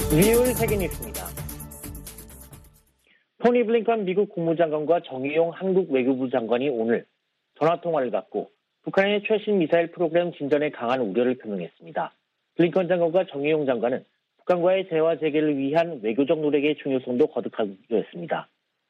리얼 세계 뉴스입니다. 토니 블링컨 미국 국무장관과 정의용 한국 외교부 장관이 오늘 전화통화를 갖고 북한의 최신 미사일 프로그램 진전에 강한 우려를 표명했습니다. 블링컨 장관과 정의용 장관은 북한과의 대화 재개를 위한 외교적 노력의 중요성도 거듭하기도 했습니다.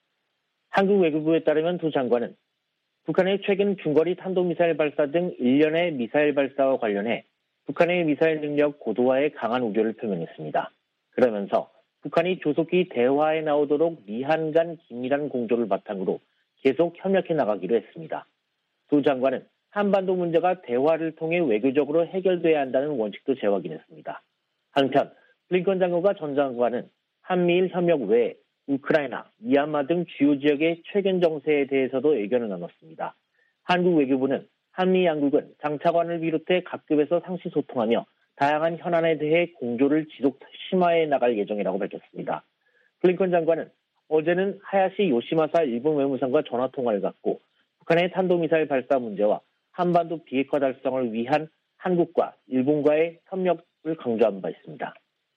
한국 외교부에 따르면 두 장관은 북한의 최근 중거리 탄도미사일 발사 등 일련의 미사일 발사와 관련해 북한의 미사일 능력 고도화에 강한 우려를 표명했습니다. 그러면서 북한이 조속히 대화에 나오도록 미한 간 긴밀한 공조를 바탕으로 계속 협력해 나가기로 했습니다. 두 장관은 한반도 문제가 대화를 통해 외교적으로 해결돼야 한다는 원칙도 재확인했습니다. 한편 블링컨 장관과 전 장관은 한미일 협력 외에 우크라이나, 미얀마 등 주요 지역의 최근 정세에 대해서도 의견을 나눴습니다. 한국 외교부는 한미 양국은 장차관을 비롯해 각급에서 상시 소통하며 다양한 현안에 대해 공조를 지속 심화해 나갈 예정이라고 밝혔습니다. 블링컨 장관은 어제는 하야시 요시마사 일본 외무상과 전화통화를 갖고 북한의 탄도미사일 발사 문제와 한반도 비핵화 달성을 위한 한국과 일본과의 협력을 강조한 바 있습니다.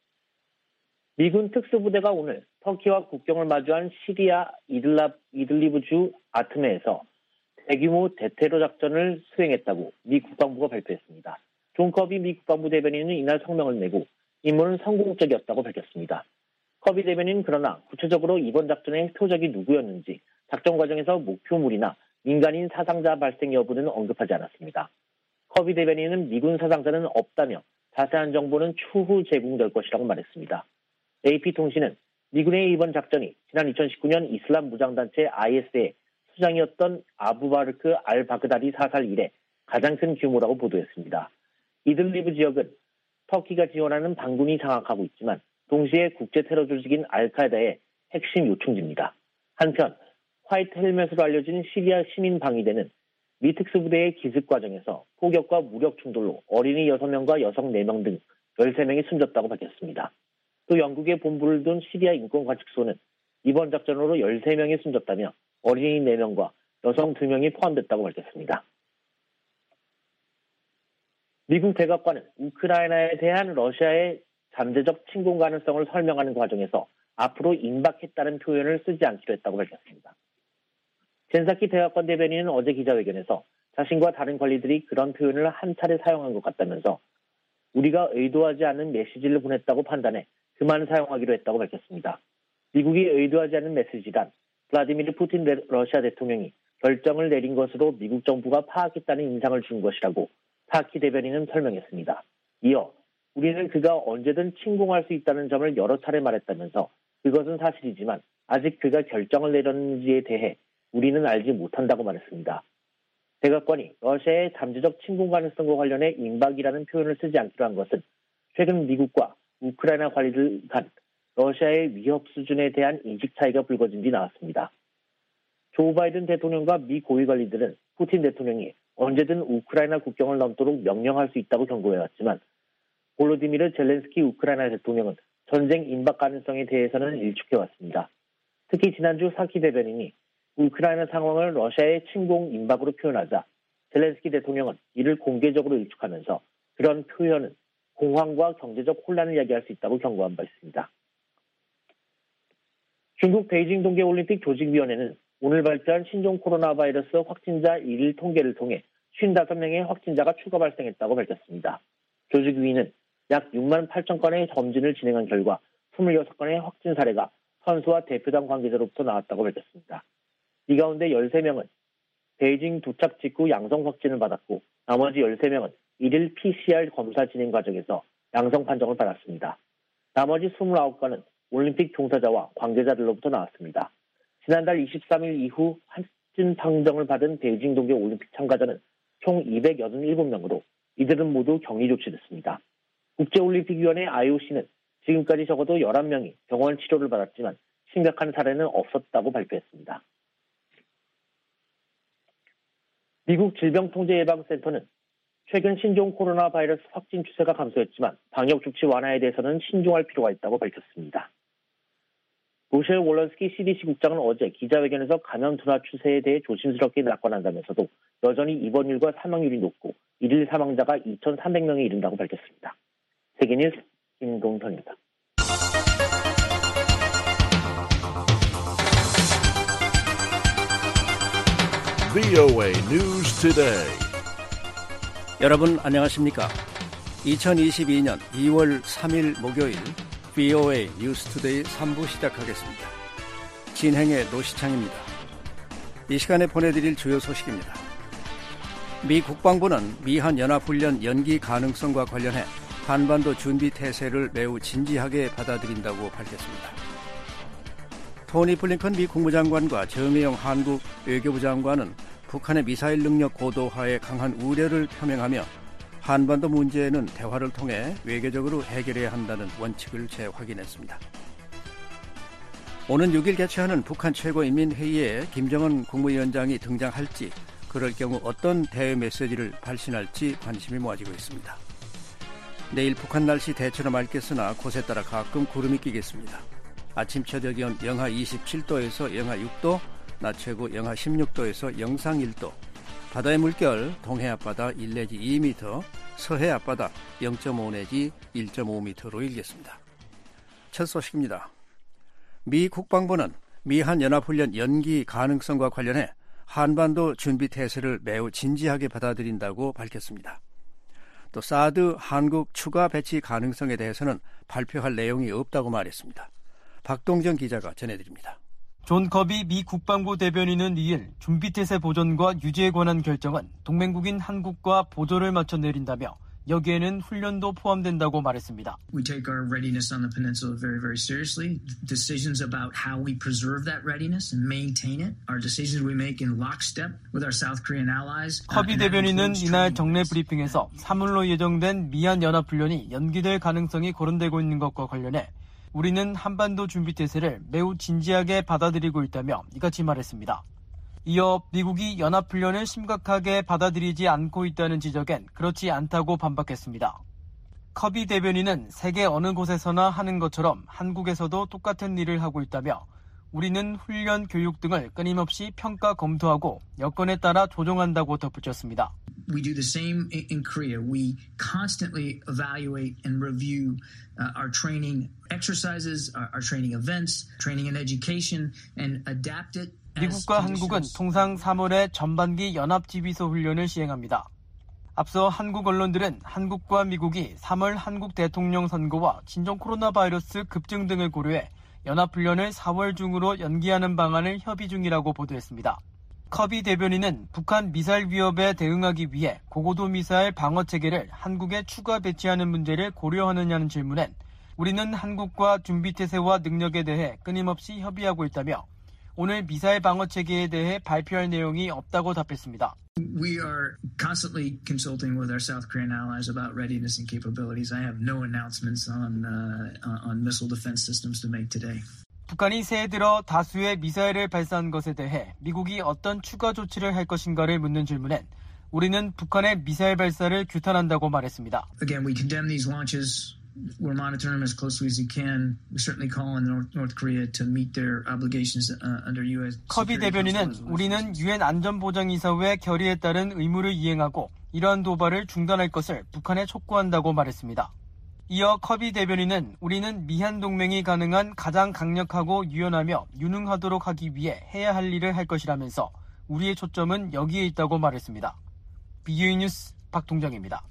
미군 특수부대가 오늘 터키와 국경을 마주한 시리아 이들리브주 아트메에서 대규모 대테러 작전을 수행했다고 미 국방부가 발표했습니다. 존 커비 미 국방부 대변인은 이날 성명을 내고 임무는 성공적이었다고 밝혔습니다. 커비 대변인은 그러나 구체적으로 이번 작전의 표적이 누구였는지 작전 과정에서 목표물이나 민간인 사상자 발생 여부는 언급하지 않았습니다. 커비 대변인은 미군 사상자는 없다며 자세한 정보는 추후 제공될 것이라고 말했습니다. AP통신은 미군의 이번 작전이 지난 2019년 이슬람 무장단체 IS의 수장이었던 아부바르크 알-바그다디 사살 이래 가장 큰 규모라고 보도했습니다. 이들리브 지역은 터키가 지원하는 반군이 장악하고 있지만 동시에 국제테러 조직인 알카에다의 핵심 요충지입니다. 한편 화이트 헬멧으로 알려진 시리아 시민 방위대는 미 특수부대의 기습 과정에서 폭격과 무력 충돌로 어린이 6명과 여성 4명 등 13명이 숨졌다고 밝혔습니다. 또 영국에 본부를 둔 시리아 인권관측소는 이번 작전으로 13명이 숨졌다며 어린이 4명과 여성 2명이 포함됐다고 밝혔습니다. 미국 백악관은 우크라이나에 대한 러시아의 잠재적 침공 가능성을 설명하는 과정에서 앞으로 임박했다는 표현을 쓰지 않기로 했다고 밝혔습니다. 젠사키 백악관 대변인은 어제 기자회견에서 자신과 다른 관리들이 그런 표현을 한 차례 사용한 것 같다면서 우리가 의도하지 않은 메시지를 보냈다고 판단해 그만 사용하기로 했다고 밝혔습니다. 미국이 의도하지 않은 메시지란 블라디미르 푸틴 러시아 대통령이 결정을 내린 것으로 미국 정부가 파악했다는 인상을 준 것이라고 사키 대변인은 설명했습니다. 이어 우리는 그가 언제든 침공할 수 있다는 점을 여러 차례 말했다면서 그것은 사실이지만 아직 그가 결정을 내렸는지에 대해 우리는 알지 못한다고 말했습니다. 백악관이 러시아의 잠재적 침공 가능성과 관련해 임박이라는 표현을 쓰지 않기로 한 것은 최근 미국과 우크라이나 관리들 간 러시아의 위협 수준에 대한 인식 차이가 불거진 뒤 나왔습니다. 조 바이든 대통령과 미 고위 관리들은 푸틴 대통령이 언제든 우크라이나 국경을 넘도록 명령할 수 있다고 경고해왔지만 볼로디미르 젤렌스키 우크라이나 대통령은 전쟁 임박 가능성에 대해서는 일축해왔습니다. 특히 지난주 사키 대변인이 우크라이나 상황을 러시아의 침공 임박으로 표현하자 젤렌스키 대통령은 이를 공개적으로 일축하면서 그런 표현은 공황과 경제적 혼란을 야기할 수 있다고 경고한 바 있습니다. 중국 베이징 동계올림픽 조직위원회는 오늘 발표한 신종 코로나 바이러스 확진자 1일 통계를 통해 55명의 확진자가 추가 발생했다고 밝혔습니다. 조직위는 약 6만 8천 건의 검진을 진행한 결과 26건의 확진 사례가 선수와 대표단 관계자로부터 나왔다고 밝혔습니다. 이 가운데 13명은 베이징 도착 직후 양성 확진을 받았고 나머지 13명은 1일 PCR 검사 진행 과정에서 양성 판정을 받았습니다. 나머지 29건은 올림픽 종사자와 관계자들로부터 나왔습니다. 지난달 23일 이후 확진 판정을 받은 베이징 동계 올림픽 참가자는 총 287명으로 이들은 모두 격리 조치됐습니다. 국제올림픽위원회 IOC는 지금까지 적어도 11명이 병원 치료를 받았지만 심각한 사례는 없었다고 발표했습니다. 미국 질병통제예방센터는 최근 신종 코로나 바이러스 확진 추세가 감소했지만 방역조치 완화에 대해서는 신중할 필요가 있다고 밝혔습니다. 로셸 월런스키 CDC 국장은 어제 기자회견에서 감염 둔화 추세에 대해 조심스럽게 낙관한다면서도 여전히 입원율과 사망률이 높고 일일 사망자가 2,300명에 이른다고 밝혔습니다. 세계뉴스 김동선입니다. VOA News Today. 여러분 안녕하십니까? 2022년 2월 3일 목요일 VOA News Today 3부 시작하겠습니다. 진행의 노시창입니다. 이 시간에 보내드릴 주요 소식입니다. 미 국방부는 미한 연합훈련 연기 가능성과 관련해 한반도 준비 태세를 매우 진지하게 받아들인다고 밝혔습니다. 토니 블링컨 미 국무장관과 정의용 한국 외교부 장관은 북한의 미사일 능력 고도화에 강한 우려를 표명하며 한반도 문제는 대화를 통해 외교적으로 해결해야 한다는 원칙을 재확인했습니다. 오는 6일 개최하는 북한 최고인민회의에 김정은 국무위원장이 등장할지, 그럴 경우 어떤 대외 메시지를 발신할지 관심이 모아지고 있습니다. 내일 북한 날씨 대체로 맑겠으나 곳에 따라 가끔 구름이 끼겠습니다. 아침 최저 기온 영하 27도에서 영하 6도, 낮 최고 영하 16도에서 영상 1도, 바다의 물결 동해 앞바다 1 내지 2m, 서해 앞바다 0.5 내지 1.5m로 일겠습니다. 첫 소식입니다. 미 국방부는 미한 연합훈련 연기 가능성과 관련해 한반도 준비 태세를 매우 진지하게 받아들인다고 밝혔습니다. 또 사드 한국 추가 배치 가능성에 대해서는 발표할 내용이 없다고 말했습니다. 박동정 기자가 전해드립니다. 존 커비 미 국방부 대변인은 2일 준비태세 보존과 유지에 관한 결정은 동맹국인 한국과 보조를 맞춰 내린다며 여기에는 훈련도 포함된다고 말했습니다. We take our readiness on the peninsula very, very seriously. Decisions about how we preserve that readiness and maintain it are decisions we make in lockstep with our South Korean allies. 커비 대변인은 이날 정례 브리핑에서 3월로 예정된 미한 연합훈련이 연기될 가능성이 거론되고 있는 것과 관련해 우리는 한반도 준비태세를 매우 진지하게 받아들이고 있다며 이같이 말했습니다. 이어 미국이 연합훈련을 심각하게 받아들이지 않고 있다는 지적엔 그렇지 않다고 반박했습니다. 커비 대변인은 세계 어느 곳에서나 하는 것처럼 한국에서도 똑같은 일을 하고 있다며 우리는 훈련, 교육 등을 끊임없이 평가 검토하고 여건에 따라 조정한다고 덧붙였습니다. We do the same in Korea. We constantly evaluate and review our training exercises, our training events, training and education, and adapt it. 미국과 한국은 통상 3월에 전반기 연합지휘소 훈련을 시행합니다. 앞서 한국 언론들은 한국과 미국이 3월 한국 대통령 선거와 신종 코로나 바이러스 급증 등을 고려해 연합훈련을 4월 중으로 연기하는 방안을 협의 중이라고 보도했습니다. 커비 대변인은 북한 미사일 위협에 대응하기 위해 고고도 미사일 방어 체계를 한국에 추가 배치하는 문제를 고려하느냐는 질문엔 우리는 한국과 준비태세와 능력에 대해 끊임없이 협의하고 있다며 오늘 미사일 방어 체계에 대해 발표할 내용이 없다고 답했습니다. We are constantly consulting with our South Korean allies about readiness and capabilities. I have no announcements on missile defense systems to make today. 북한이 새해 들어 다수의 미사일을 발사한 것에 대해 미국이 어떤 추가 조치를 할 것인가를 묻는 질문엔 우리는 북한의 미사일 발사를 규탄한다고 말했습니다. Again, we condemn these launches. We're monitoring them as closely as we can. We certainly call on North Korea to meet their obligations under U.S. 커비 대변인은 우리는 유엔 안전보장이사회 결의에 따른 의무를 이행하고 이러한 도발을 중단할 것을 북한에 촉구한다고 말했습니다. 이어 커비 대변인은 우리는 미한 동맹이 가능한 가장 강력하고 유연하며 유능하도록 하기 위해 해야 할 일을 할 것이라면서 우리의 초점은 여기에 있다고 말했습니다. VOA 뉴스 박동정입니다.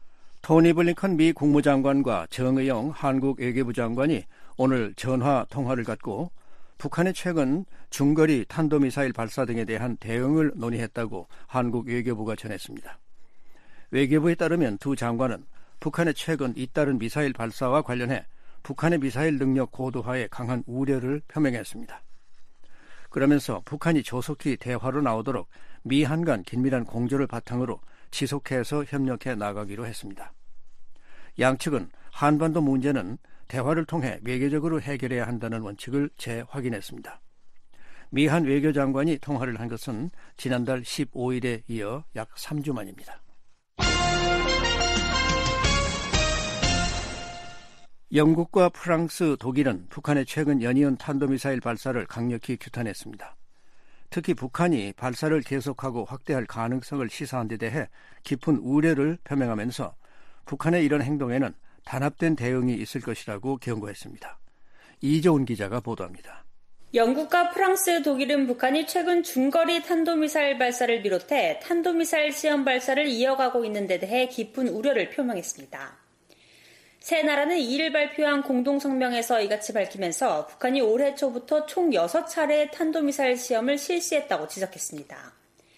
토니 블링컨 미 국무장관과 정의용 한국 외교부 장관이 오늘 전화 통화를 갖고 북한의 최근 중거리 탄도미사일 발사 등에 대한 대응을 논의했다고 한국 외교부가 전했습니다. 외교부에 따르면 두 장관은 북한의 최근 잇따른 미사일 발사와 관련해 북한의 미사일 능력 고도화에 강한 우려를 표명했습니다. 그러면서 북한이 조속히 대화로 나오도록 미한 간 긴밀한 공조를 바탕으로 지속해서 협력해 나가기로 했습니다. 양측은 한반도 문제는 대화를 통해 외교적으로 해결해야 한다는 원칙을 재확인했습니다. 미한 외교장관이 통화를 한 것은 지난달 15일에 이어 약 3주 만입니다. 영국과 프랑스, 독일은 북한의 최근 연이은 탄도미사일 발사를 강력히 규탄했습니다. 특히 북한이 발사를 계속하고 확대할 가능성을 시사한 데 대해 깊은 우려를 표명하면서 북한의 이런 행동에는 단합된 대응이 있을 것이라고 경고했습니다. 이조은 기자가 보도합니다. 영국과 프랑스, 독일은 북한이 최근 중거리 탄도미사일 발사를 비롯해 탄도미사일 시험 발사를 이어가고 있는 데 대해 깊은 우려를 표명했습니다. 세 나라는 2일 발표한 공동성명에서 이같이 밝히면서 북한이 올해 초부터 총 6차례의 탄도미사일 시험을 실시했다고 지적했습니다.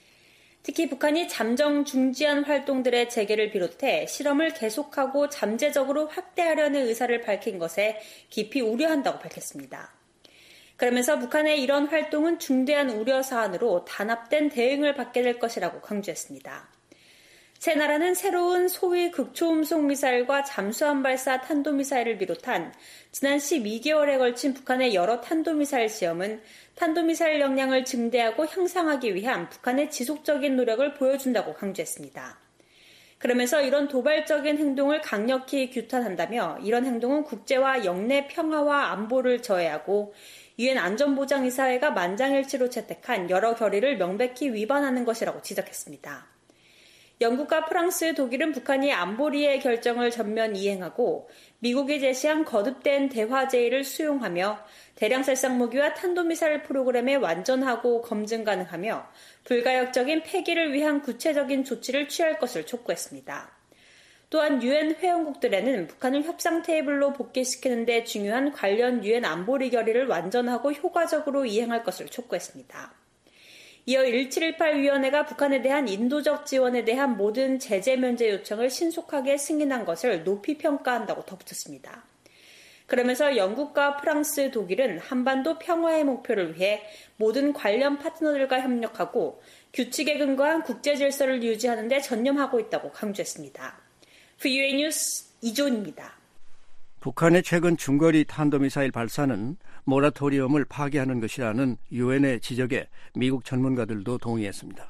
특히 북한이 잠정 중지한 활동들의 재개를 비롯해 실험을 계속하고 잠재적으로 확대하려는 의사를 밝힌 것에 깊이 우려한다고 밝혔습니다. 그러면서 북한의 이런 활동은 중대한 우려 사안으로 단합된 대응을 받게 될 것이라고 강조했습니다. 세 나라는 새로운 소위 극초음속 미사일과 잠수함 발사 탄도미사일을 비롯한 지난 12개월에 걸친 북한의 여러 탄도미사일 시험은 탄도미사일 역량을 증대하고 향상하기 위한 북한의 지속적인 노력을 보여준다고 강조했습니다. 그러면서 이런 도발적인 행동을 강력히 규탄한다며 이런 행동은 국제와 영내 평화와 안보를 저해하고 유엔 안전보장이사회가 만장일치로 채택한 여러 결의를 명백히 위반하는 것이라고 지적했습니다. 영국과 프랑스, 독일은 북한이 안보리의 결정을 전면 이행하고 미국이 제시한 거듭된 대화 제의를 수용하며 대량 살상 무기와 탄도미사일 프로그램에 완전하고 검증 가능하며 불가역적인 폐기를 위한 구체적인 조치를 취할 것을 촉구했습니다. 또한 유엔 회원국들에는 북한을 협상 테이블로 복귀시키는 데 중요한 관련 유엔 안보리 결의를 완전하고 효과적으로 이행할 것을 촉구했습니다. 이어 1718위원회가 북한에 대한 인도적 지원에 대한 모든 제재 면제 요청을 신속하게 승인한 것을 높이 평가한다고 덧붙였습니다. 그러면서 영국과 프랑스, 독일은 한반도 평화의 목표를 위해 모든 관련 파트너들과 협력하고 규칙에 근거한 국제 질서를 유지하는 데 전념하고 있다고 강조했습니다. VOA 뉴스 이조은입니다. 북한의 최근 중거리 탄도미사일 발사는 모라토리엄을 파기하는 것이라는 유엔의 지적에 미국 전문가들도 동의했습니다.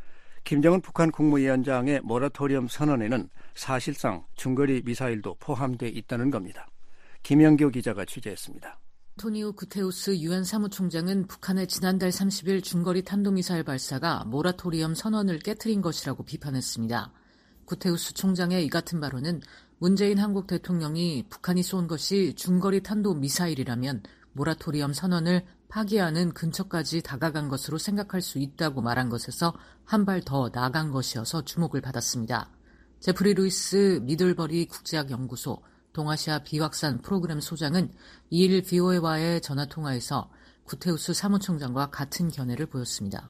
김정은 북한 국무위원장의 모라토리엄 선언에는 사실상 중거리 미사일도 포함되어 있다는 겁니다. 김영교 기자가 취재했습니다. 안토니오 구테우스 유엔 사무총장은 북한의 지난달 30일 중거리 탄도미사일 발사가 모라토리엄 선언을 깨트린 것이라고 비판했습니다. 구테우스 총장의 이 같은 발언은 문재인 한국 대통령이 북한이 쏜 것이 중거리 탄도미사일이라면 모라토리엄 선언을 파기하는 근처까지 다가간 것으로 생각할 수 있다고 말한 것에서 한 발 더 나아간 것이어서 주목을 받았습니다. 제프리 루이스 미들버리 국제학연구소 동아시아 비확산 프로그램 소장은 2일 VOA와의 전화통화에서 구테우스 사무총장과 같은 견해를 보였습니다.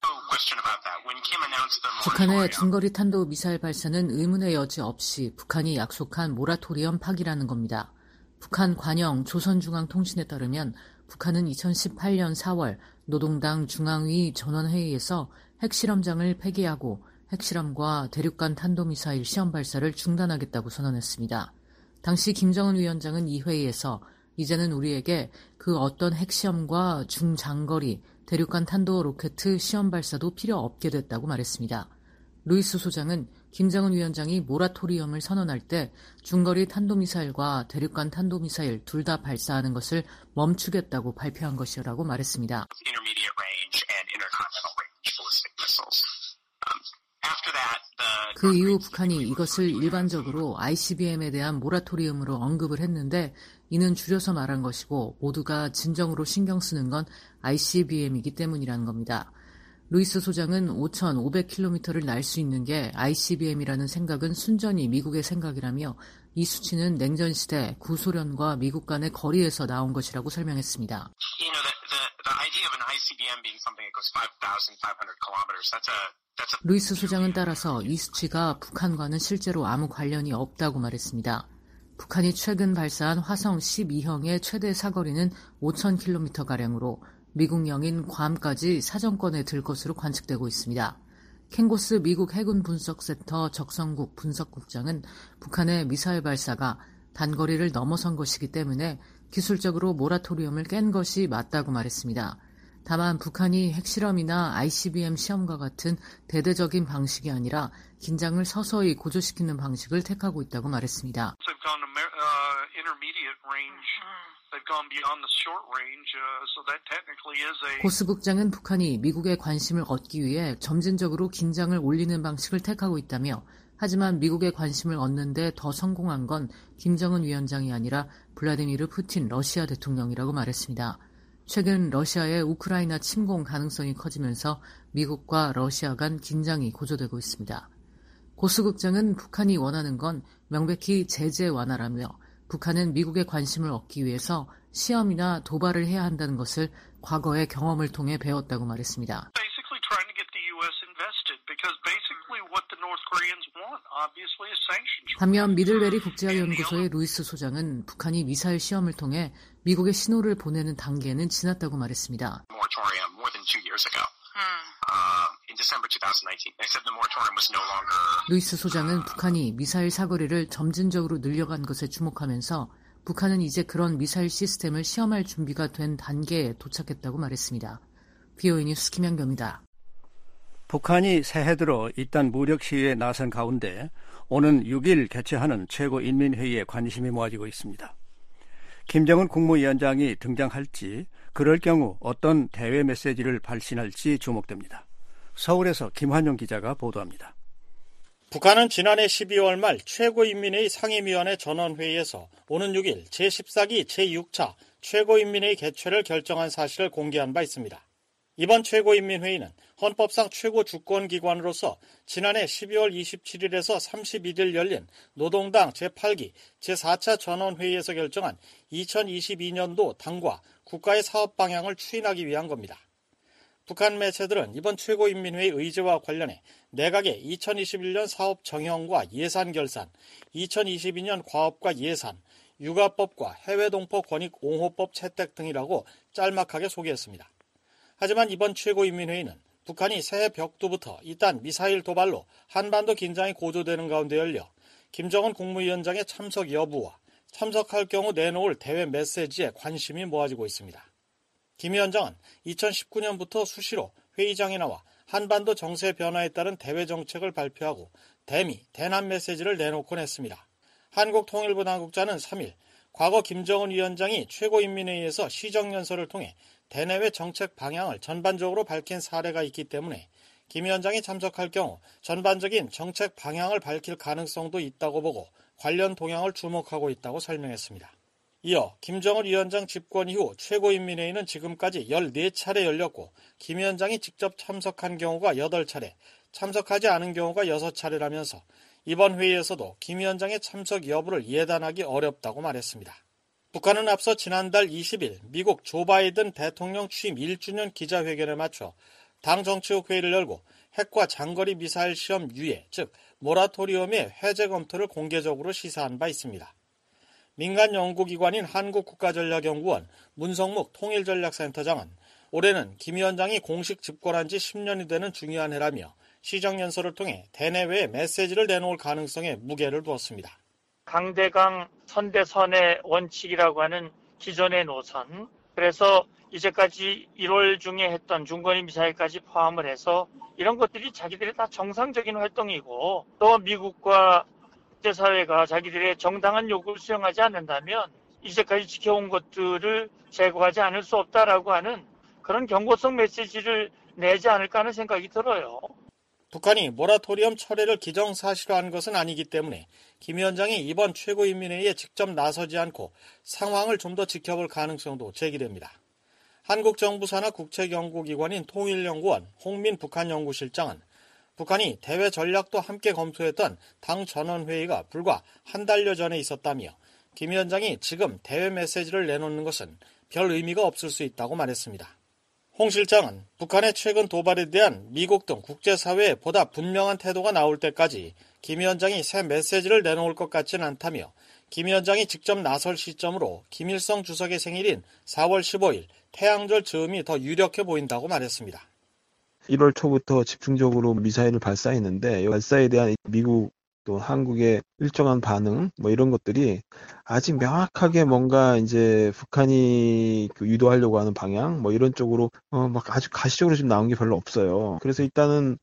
북한의 중거리 탄도 미사일 발사는 의문의 여지 없이 북한이 약속한 모라토리엄 파기라는 겁니다. 북한 관영 조선중앙통신에 따르면 북한은 2018년 4월 노동당 중앙위 전원회의에서 핵실험장을 폐기하고 핵실험과 대륙간 탄도미사일 시험 발사를 중단하겠다고 선언했습니다. 당시 김정은 위원장은 이 회의에서 이제는 우리에게 그 어떤 핵시험과 중장거리 대륙간 탄도 로켓 시험 발사도 필요 없게 됐다고 말했습니다. 루이스 소장은 김정은 위원장이 모라토리엄을 선언할 때 중거리 탄도미사일과 대륙간 탄도미사일 둘 다 발사하는 것을 멈추겠다고 발표한 것이라고 말했습니다. 그 이후 북한이 이것을 일반적으로 ICBM에 대한 모라토리엄으로 언급을 했는데 이는 줄여서 말한 것이고 모두가 진정으로 신경 쓰는 건 ICBM이기 때문이라는 겁니다. 루이스 소장은 5,500km를 날 수 있는 게 ICBM이라는 생각은 순전히 미국의 생각이라며 이 수치는 냉전 시대 구소련과 미국 간의 거리에서 나온 것이라고 설명했습니다. 루이스 소장은 따라서 이 수치가 북한과는 실제로 아무 관련이 없다고 말했습니다. 북한이 최근 발사한 화성 12형의 최대 사거리는 5,000km가량으로 미국령인 괌까지 사정권에 들 것으로 관측되고 있습니다. 켄고스 미국 해군 분석센터 적성국 분석국장은 북한의 미사일 발사가 단거리를 넘어선 것이기 때문에 기술적으로 모라토리엄을 깬 것이 맞다고 말했습니다. 다만 북한이 핵실험이나 ICBM 시험과 같은 대대적인 방식이 아니라 긴장을 서서히 고조시키는 방식을 택하고 있다고 말했습니다. 고스 국장은 북한이 미국의 관심을 얻기 위해 점진적으로 긴장을 올리는 방식을 택하고 있다며 하지만 미국의 관심을 얻는 데 더 성공한 건 김정은 위원장이 아니라 블라디미르 푸틴 러시아 대통령이라고 말했습니다. 최근 러시아의 우크라이나 침공 가능성이 커지면서 미국과 러시아 간 긴장이 고조되고 있습니다. 고수국장은 북한이 원하는 건 명백히 제재 완화라며 북한은 미국의 관심을 얻기 위해서 시험이나 도발을 해야 한다는 것을 과거의 경험을 통해 배웠다고 말했습니다. 반면 미들베리 국제학연구소의 루이스 소장은 북한이 미사일 시험을 통해 미국에 신호를 보내는 단계는 지났다고 말했습니다. 루이스 소장은 북한이 미사일 사거리를 점진적으로 늘려간 것에 주목하면서 북한은 이제 그런 미사일 시스템을 시험할 준비가 된 단계에 도착했다고 말했습니다. VOA 뉴스 김양경입니다. 북한이 새해 들어 잇단 무력 시위에 나선 가운데 오는 6일 개최하는 최고인민회의에 관심이 모아지고 있습니다. 김정은 국무위원장이 등장할지, 그럴 경우 어떤 대외 메시지를 발신할지 주목됩니다. 서울에서 김환용 기자가 보도합니다. 북한은 지난해 12월 말 최고인민회의 상임위원회 전원회의에서 오는 6일 제14기 제6차 최고인민회의 개최를 결정한 사실을 공개한 바 있습니다. 이번 최고인민회의는 헌법상 최고 주권기관으로서 지난해 12월 27일에서 31일 열린 노동당 제8기 제4차 전원회의에서 결정한 2022년도 당과 국가의 사업 방향을 추인하기 위한 겁니다. 북한 매체들은 이번 최고인민회의 의제와 관련해 내각의 2021년 사업 정형과 예산 결산, 2022년 과업과 예산, 육아법과 해외동포 권익 옹호법 채택 등이라고 짤막하게 소개했습니다. 하지만 이번 최고인민회의는 북한이 새해 벽두부터 잇단 미사일 도발로 한반도 긴장이 고조되는 가운데 열려 김정은 국무위원장의 참석 여부와 참석할 경우 내놓을 대외 메시지에 관심이 모아지고 있습니다. 김 위원장은 2019년부터 수시로 회의장에 나와 한반도 정세 변화에 따른 대외 정책을 발표하고 대미, 대남 메시지를 내놓곤 했습니다. 한국통일부 당국자는 3일 과거 김정은 위원장이 최고인민회의에서 시정연설을 통해 대내외 정책 방향을 전반적으로 밝힌 사례가 있기 때문에 김 위원장이 참석할 경우 전반적인 정책 방향을 밝힐 가능성도 있다고 보고 관련 동향을 주목하고 있다고 설명했습니다. 이어 김정은 위원장 집권 이후 최고인민회의는 지금까지 14차례 열렸고 김 위원장이 직접 참석한 경우가 8차례, 참석하지 않은 경우가 6차례라면서 이번 회의에서도 김 위원장의 참석 여부를 예단하기 어렵다고 말했습니다. 북한은 앞서 지난달 20일 미국 조 바이든 대통령 취임 1주년 기자회견에 맞춰 당 정치국 회의를 열고 핵과 장거리 미사일 시험 유예, 즉 모라토리엄의 해제 검토를 공개적으로 시사한 바 있습니다. 민간 연구기관인 한국국가전략연구원 문성묵 통일전략센터장은 올해는 김 위원장이 공식 집권한 지 10년이 되는 중요한 해라며 시정연설을 통해 대내외에 메시지를 내놓을 가능성에 무게를 두었습니다. 강대강 선대선의 원칙이라고 하는 기존의 노선, 그래서 이제까지 1월 중에 했던 중거리 미사일까지 포함을 해서 이런 것들이 자기들의 다 정상적인 활동이고 또 미국과 국제사회가 자기들의 정당한 요구를 수용하지 않는다면 이제까지 지켜온 것들을 제거하지 않을 수 없다라고 하는 그런 경고성 메시지를 내지 않을까 하는 생각이 들어요. 북한이 모라토리엄 철회를 기정사실화한 것은 아니기 때문에 김 위원장이 이번 최고인민회의에 직접 나서지 않고 상황을 좀 더 지켜볼 가능성도 제기됩니다. 한국 정부 산하 국책연구기관인 통일연구원 홍민 북한연구실장은 북한이 대외 전략도 함께 검토했던 당 전원회의가 불과 한 달여 전에 있었다며 김 위원장이 지금 대외 메시지를 내놓는 것은 별 의미가 없을 수 있다고 말했습니다. 홍 실장은 북한의 최근 도발에 대한 미국 등 국제사회의 보다 분명한 태도가 나올 때까지 김 위원장이 새 메시지를 내놓을 것 같지는 않다며 김 위원장이 직접 나설 시점으로 김일성 주석의 생일인 4월 15일 태양절 즈음이 더 유력해 보인다고 말했습니다. 1월 초부터 집중적으로 미사일을 발사했는데 발사에 대한 미국 또 한국의 일정한 반응 이런 것들이 아직 명확하게 뭔가 이제 북한이 유도하려고 하는 방향 이런 쪽으로 막 아주 가시적으로 지금 나온 게 별로 없어요. 그래서 일단은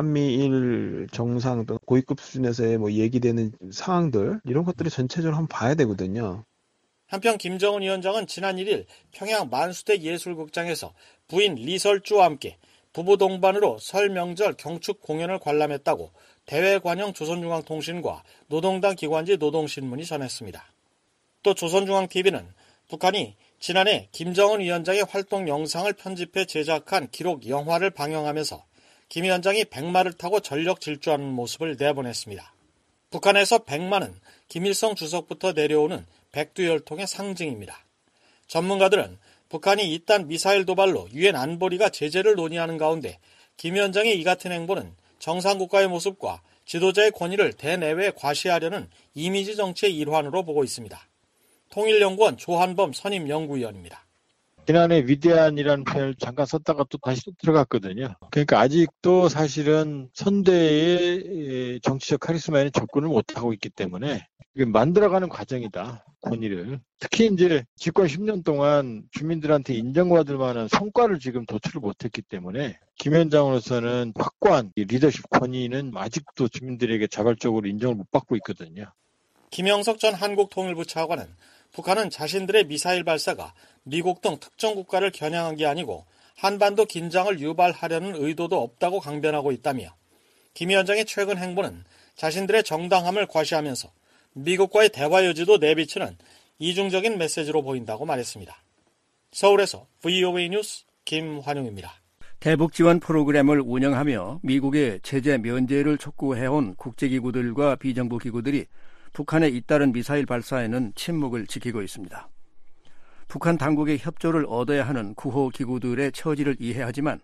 한미일 정상 또는 고위급 수준에서의 얘기되는 상황들 이런 것들을 전체적으로 한번 봐야 되거든요. 한편 김정은 위원장은 지난 1일 평양 만수대 예술극장에서 부인 리설주와 함께 부부 동반으로 설 명절 경축 공연을 관람했다고 대외관영 조선중앙통신과 노동당 기관지 노동신문이 전했습니다. 또 조선중앙TV는 북한이 지난해 김정은 위원장의 활동 영상을 편집해 제작한 기록 영화를 방영하면서 김 위원장이 백마를 타고 전력 질주하는 모습을 내보냈습니다. 북한에서 백마는 김일성 주석부터 내려오는 백두혈통의 상징입니다. 전문가들은 북한이 이딴 미사일 도발로 유엔 안보리가 제재를 논의하는 가운데 김 위원장의 이 같은 행보는 정상국가의 모습과 지도자의 권위를 대내외에 과시하려는 이미지 정치의 일환으로 보고 있습니다. 통일연구원 조한범 선임연구위원입니다. 지난해 위대한이라는 표현을 잠깐 썼다가 또 다시 또 들어갔거든요. 그러니까 아직도 사실은 선대의 정치적 카리스마에는 접근을 못하고 있기 때문에 만들어가는 과정이다, 권위를. 특히 이제 집권 10년 동안 주민들한테 인정받을 만한 성과를 지금 도출을 못했기 때문에 김 위원장으로서는 확고한 리더십 권위는 아직도 주민들에게 자발적으로 인정을 못 받고 있거든요. 김영석 전 한국통일부 차관은 북한은 자신들의 미사일 발사가 미국 등 특정 국가를 겨냥한 게 아니고 한반도 긴장을 유발하려는 의도도 없다고 강변하고 있다며 김 위원장의 최근 행보는 자신들의 정당함을 과시하면서 미국과의 대화 여지도 내비치는 이중적인 메시지로 보인다고 말했습니다. 서울에서 VOA 뉴스 김환용입니다. 대북 지원 프로그램을 운영하며 미국의 제재 면제를 촉구해온 국제기구들과 비정부 기구들이 북한의 잇따른 미사일 발사에는 침묵을 지키고 있습니다. 북한 당국의 협조를 얻어야 하는 구호 기구들의 처지를 이해하지만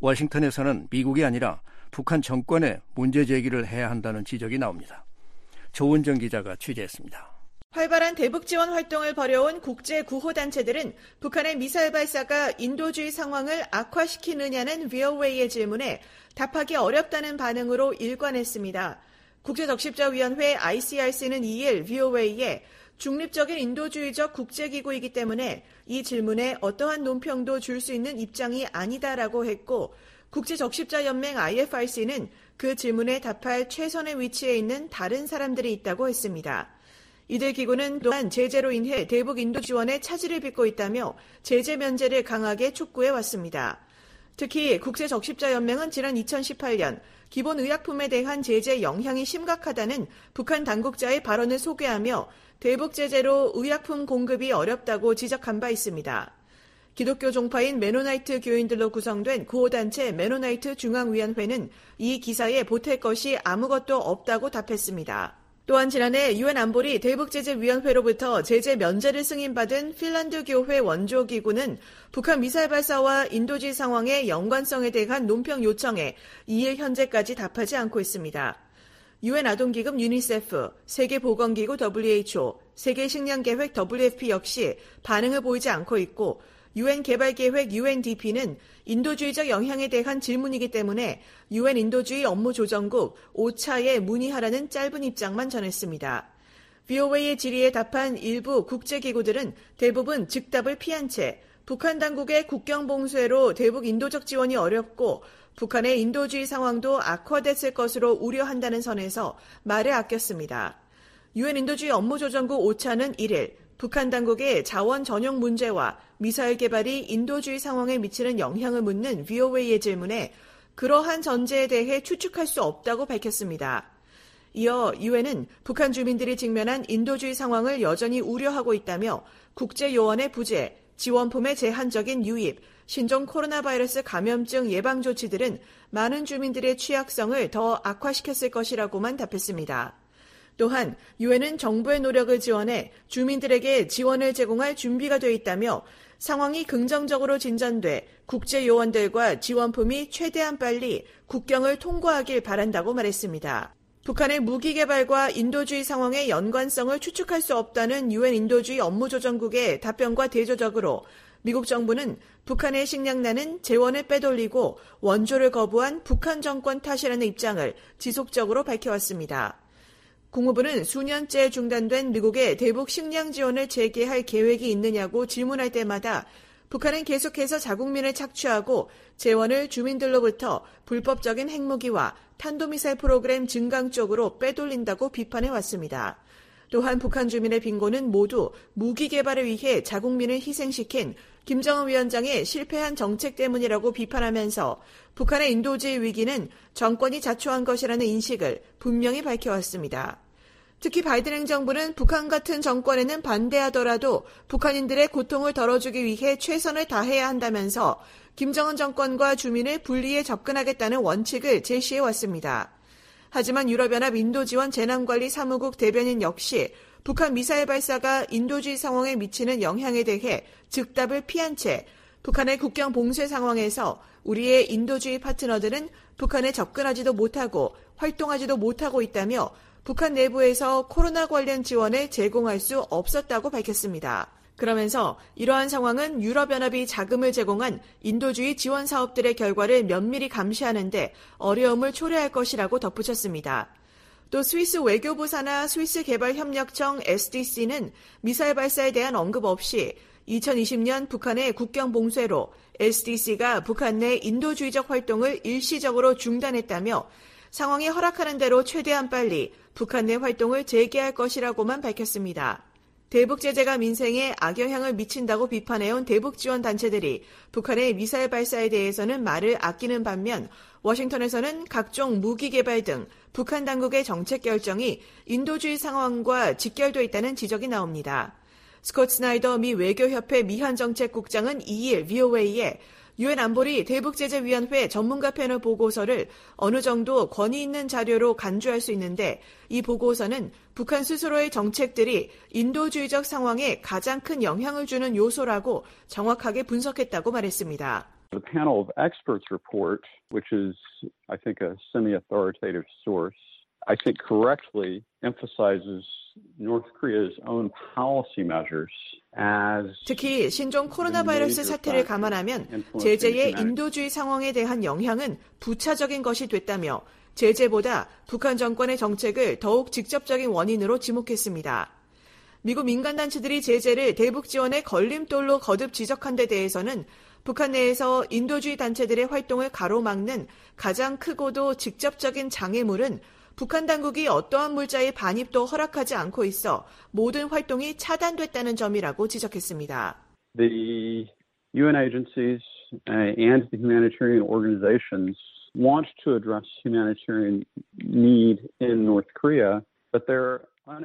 워싱턴에서는 미국이 아니라 북한 정권에 문제 제기를 해야 한다는 지적이 나옵니다. 조은정 기자가 취재했습니다. 활발한 대북 지원 활동을 벌여온 국제 구호단체들은 북한의 미사일 발사가 인도주의 상황을 악화시키느냐는 VOA의 질문에 답하기 어렵다는 반응으로 일관했습니다. 국제적십자위원회 ICRC는 2일 VOA에 중립적인 인도주의적 국제기구이기 때문에 이 질문에 어떠한 논평도 줄 수 있는 입장이 아니다라고 했고 국제적십자연맹 IFRC는 그 질문에 답할 최선의 위치에 있는 다른 사람들이 있다고 했습니다. 이들 기구는 또한 제재로 인해 대북 인도 지원에 차질을 빚고 있다며 제재 면제를 강하게 촉구해왔습니다. 특히 국제적십자연맹은 지난 2018년 기본 의약품에 대한 제재 영향이 심각하다는 북한 당국자의 발언을 소개하며 대북 제재로 의약품 공급이 어렵다고 지적한 바 있습니다. 기독교 종파인 메노나이트 교인들로 구성된 구호단체 메노나이트 중앙위원회는 이 기사에 보탤 것이 아무것도 없다고 답했습니다. 또한 지난해 유엔 안보리 대북제재위원회로부터 제재 면제를 승인받은 핀란드 교회 원조기구는 북한 미사일 발사와 인도주의 상황의 연관성에 대한 논평 요청에 2일 현재까지 답하지 않고 있습니다. 유엔 아동기금 유니세프, 세계보건기구 WHO, 세계식량계획 WFP 역시 반응을 보이지 않고 있고 유엔 개발계획 UNDP는 인도주의적 영향에 대한 질문이기 때문에 유엔 인도주의 업무조정국 오차에 문의하라는 짧은 입장만 전했습니다. VOA의 질의에 답한 일부 국제기구들은 대부분 즉답을 피한 채 북한 당국의 국경 봉쇄로 대북 인도적 지원이 어렵고 북한의 인도주의 상황도 악화됐을 것으로 우려한다는 선에서 말을 아꼈습니다. 유엔 인도주의 업무조정국 오차는 1일 북한 당국의 자원 전용 문제와 미사일 개발이 인도주의 상황에 미치는 영향을 묻는 VOA의 질문에 그러한 전제에 대해 추측할 수 없다고 밝혔습니다. 이어 유엔은 북한 주민들이 직면한 인도주의 상황을 여전히 우려하고 있다며 국제요원의 부재, 지원품의 제한적인 유입, 신종 코로나 바이러스 감염증 예방 조치들은 많은 주민들의 취약성을 더 악화시켰을 것이라고만 답했습니다. 또한 유엔은 정부의 노력을 지원해 주민들에게 지원을 제공할 준비가 돼 있다며 상황이 긍정적으로 진전돼 국제요원들과 지원품이 최대한 빨리 국경을 통과하길 바란다고 말했습니다. 북한의 무기 개발과 인도주의 상황의 연관성을 추측할 수 없다는 유엔 인도주의 업무조정국의 답변과 대조적으로 미국 정부는 북한의 식량난은 재원을 빼돌리고 원조를 거부한 북한 정권 탓이라는 입장을 지속적으로 밝혀왔습니다. 국무부는 수년째 중단된 미국의 대북 식량 지원을 재개할 계획이 있느냐고 질문할 때마다 북한은 계속해서 자국민을 착취하고 재원을 주민들로부터 불법적인 핵무기와 탄도미사일 프로그램 증강 쪽으로 빼돌린다고 비판해왔습니다. 또한 북한 주민의 빈곤은 모두 무기 개발을 위해 자국민을 희생시킨 김정은 위원장의 실패한 정책 때문이라고 비판하면서 북한의 인도주의 위기는 정권이 자초한 것이라는 인식을 분명히 밝혀왔습니다. 특히 바이든 행정부는 북한 같은 정권에는 반대하더라도 북한인들의 고통을 덜어주기 위해 최선을 다해야 한다면서 김정은 정권과 주민을 분리해 접근하겠다는 원칙을 제시해왔습니다. 하지만 유럽연합 인도지원 재난관리 사무국 대변인 역시 북한 미사일 발사가 인도주의 상황에 미치는 영향에 대해 즉답을 피한 채 북한의 국경 봉쇄 상황에서 우리의 인도주의 파트너들은 북한에 접근하지도 못하고 활동하지도 못하고 있다며 북한 내부에서 코로나 관련 지원을 제공할 수 없었다고 밝혔습니다. 그러면서 이러한 상황은 유럽연합이 자금을 제공한 인도주의 지원 사업들의 결과를 면밀히 감시하는 데 어려움을 초래할 것이라고 덧붙였습니다. 또 스위스 외교부 산하 스위스 개발협력청 SDC는 미사일 발사에 대한 언급 없이 2020년 북한의 국경 봉쇄로 SDC가 북한 내 인도주의적 활동을 일시적으로 중단했다며 상황이 허락하는 대로 최대한 빨리 북한 내 활동을 재개할 것이라고만 밝혔습니다. 대북 제재가 민생에 악영향을 미친다고 비판해온 대북 지원 단체들이 북한의 미사일 발사에 대해서는 말을 아끼는 반면 워싱턴에서는 각종 무기 개발 등 북한 당국의 정책 결정이 인도주의 상황과 직결돼 있다는 지적이 나옵니다. 스콧 스나이더 미 외교협회 미한정책국장은 2일 VOA에 유엔 안보리 대북제재위원회 전문가 패널 보고서를 어느 정도 권위 있는 자료로 간주할 수 있는데 이 보고서는 북한 스스로의 정책들이 인도주의적 상황에 가장 큰 영향을 주는 요소라고 정확하게 분석했다고 말했습니다. The panel of experts report, which is, I think, a semi-authoritative source, I think correctly emphasizes North Korea's own policy measures as 특히 신종 코로나 바이러스 사태를 감안하면 제재의 인도주의 상황에 대한 영향은 부차적인 것이 됐다며 제재보다 북한 정권의 정책을 더욱 직접적인 원인으로 지목했습니다. 미국 민간단체들이 제재를 대북 지원의 걸림돌로 거듭 지적한 데 대해서는 북한 내에서 인도주의 단체들의 활동을 가로막는 가장 크고도 직접적인 장애물은 북한 당국이 어떠한 물자의 반입도 허락하지 않고 있어 모든 활동이 차단됐다는 점이라고 지적했습니다. The UN agencies and the humanitarian organizations want to address humanitarian need in North Korea, but they're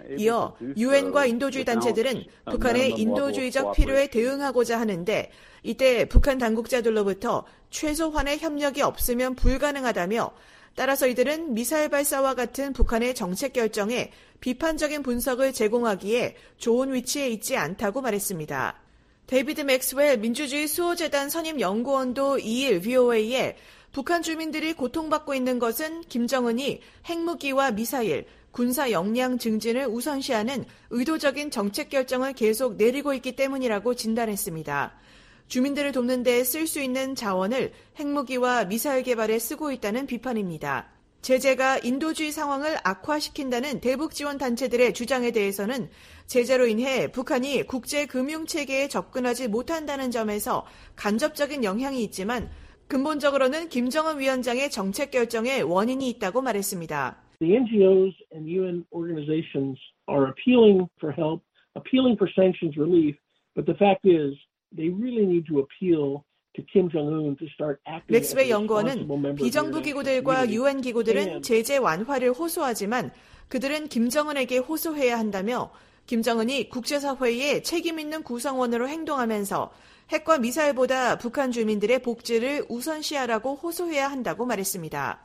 이어 유엔과 인도주의 단체들은 북한의 인도주의적 필요에 대응하고자 하는데 이때 북한 당국자들로부터 최소한의 협력이 없으면 불가능하다며 따라서 이들은 미사일 발사와 같은 북한의 정책 결정에 비판적인 분석을 제공하기에 좋은 위치에 있지 않다고 말했습니다. 데이비드 맥스웰 민주주의 수호재단 선임 연구원도 2일 VOA에 북한 주민들이 고통받고 있는 것은 김정은이 핵무기와 미사일, 군사 역량 증진을 우선시하는 의도적인 정책 결정을 계속 내리고 있기 때문이라고 진단했습니다. 주민들을 돕는 데 쓸 수 있는 자원을 핵무기와 미사일 개발에 쓰고 있다는 비판입니다. 제재가 인도주의 상황을 악화시킨다는 대북 지원 단체들의 주장에 대해서는 제재로 인해 북한이 국제금융체계에 접근하지 못한다는 점에서 간접적인 영향이 있지만 근본적으로는 김정은 위원장의 정책 결정에 원인이 있다고 말했습니다. The NGOs and UN organizations are appealing for help, appealing for sanctions relief, but the fact is they really need to appeal to Kim Jong-un to start acting. 맥스웰 연구원은 비정부 기구들과 UN 기구들은 제재 완화를 호소하지만 그들은 김정은에게 호소해야 한다며 김정은이 국제사회의 책임 있는 구성원으로 행동하면서 핵과 미사일보다 북한 주민들의 복지를 우선시하라고 호소해야 한다고 말했습니다.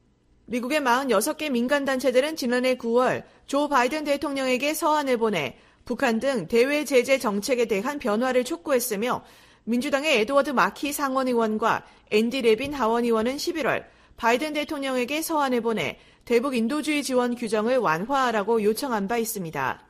미국의 46개 민간단체들은 지난해 9월 조 바이든 대통령에게 서한을 보내 북한 등 대외 제재 정책에 대한 변화를 촉구했으며 민주당의 에드워드 마키 상원의원과 앤디 레빈 하원의원은 11월 바이든 대통령에게 서한을 보내 대북 인도주의 지원 규정을 완화하라고 요청한 바 있습니다.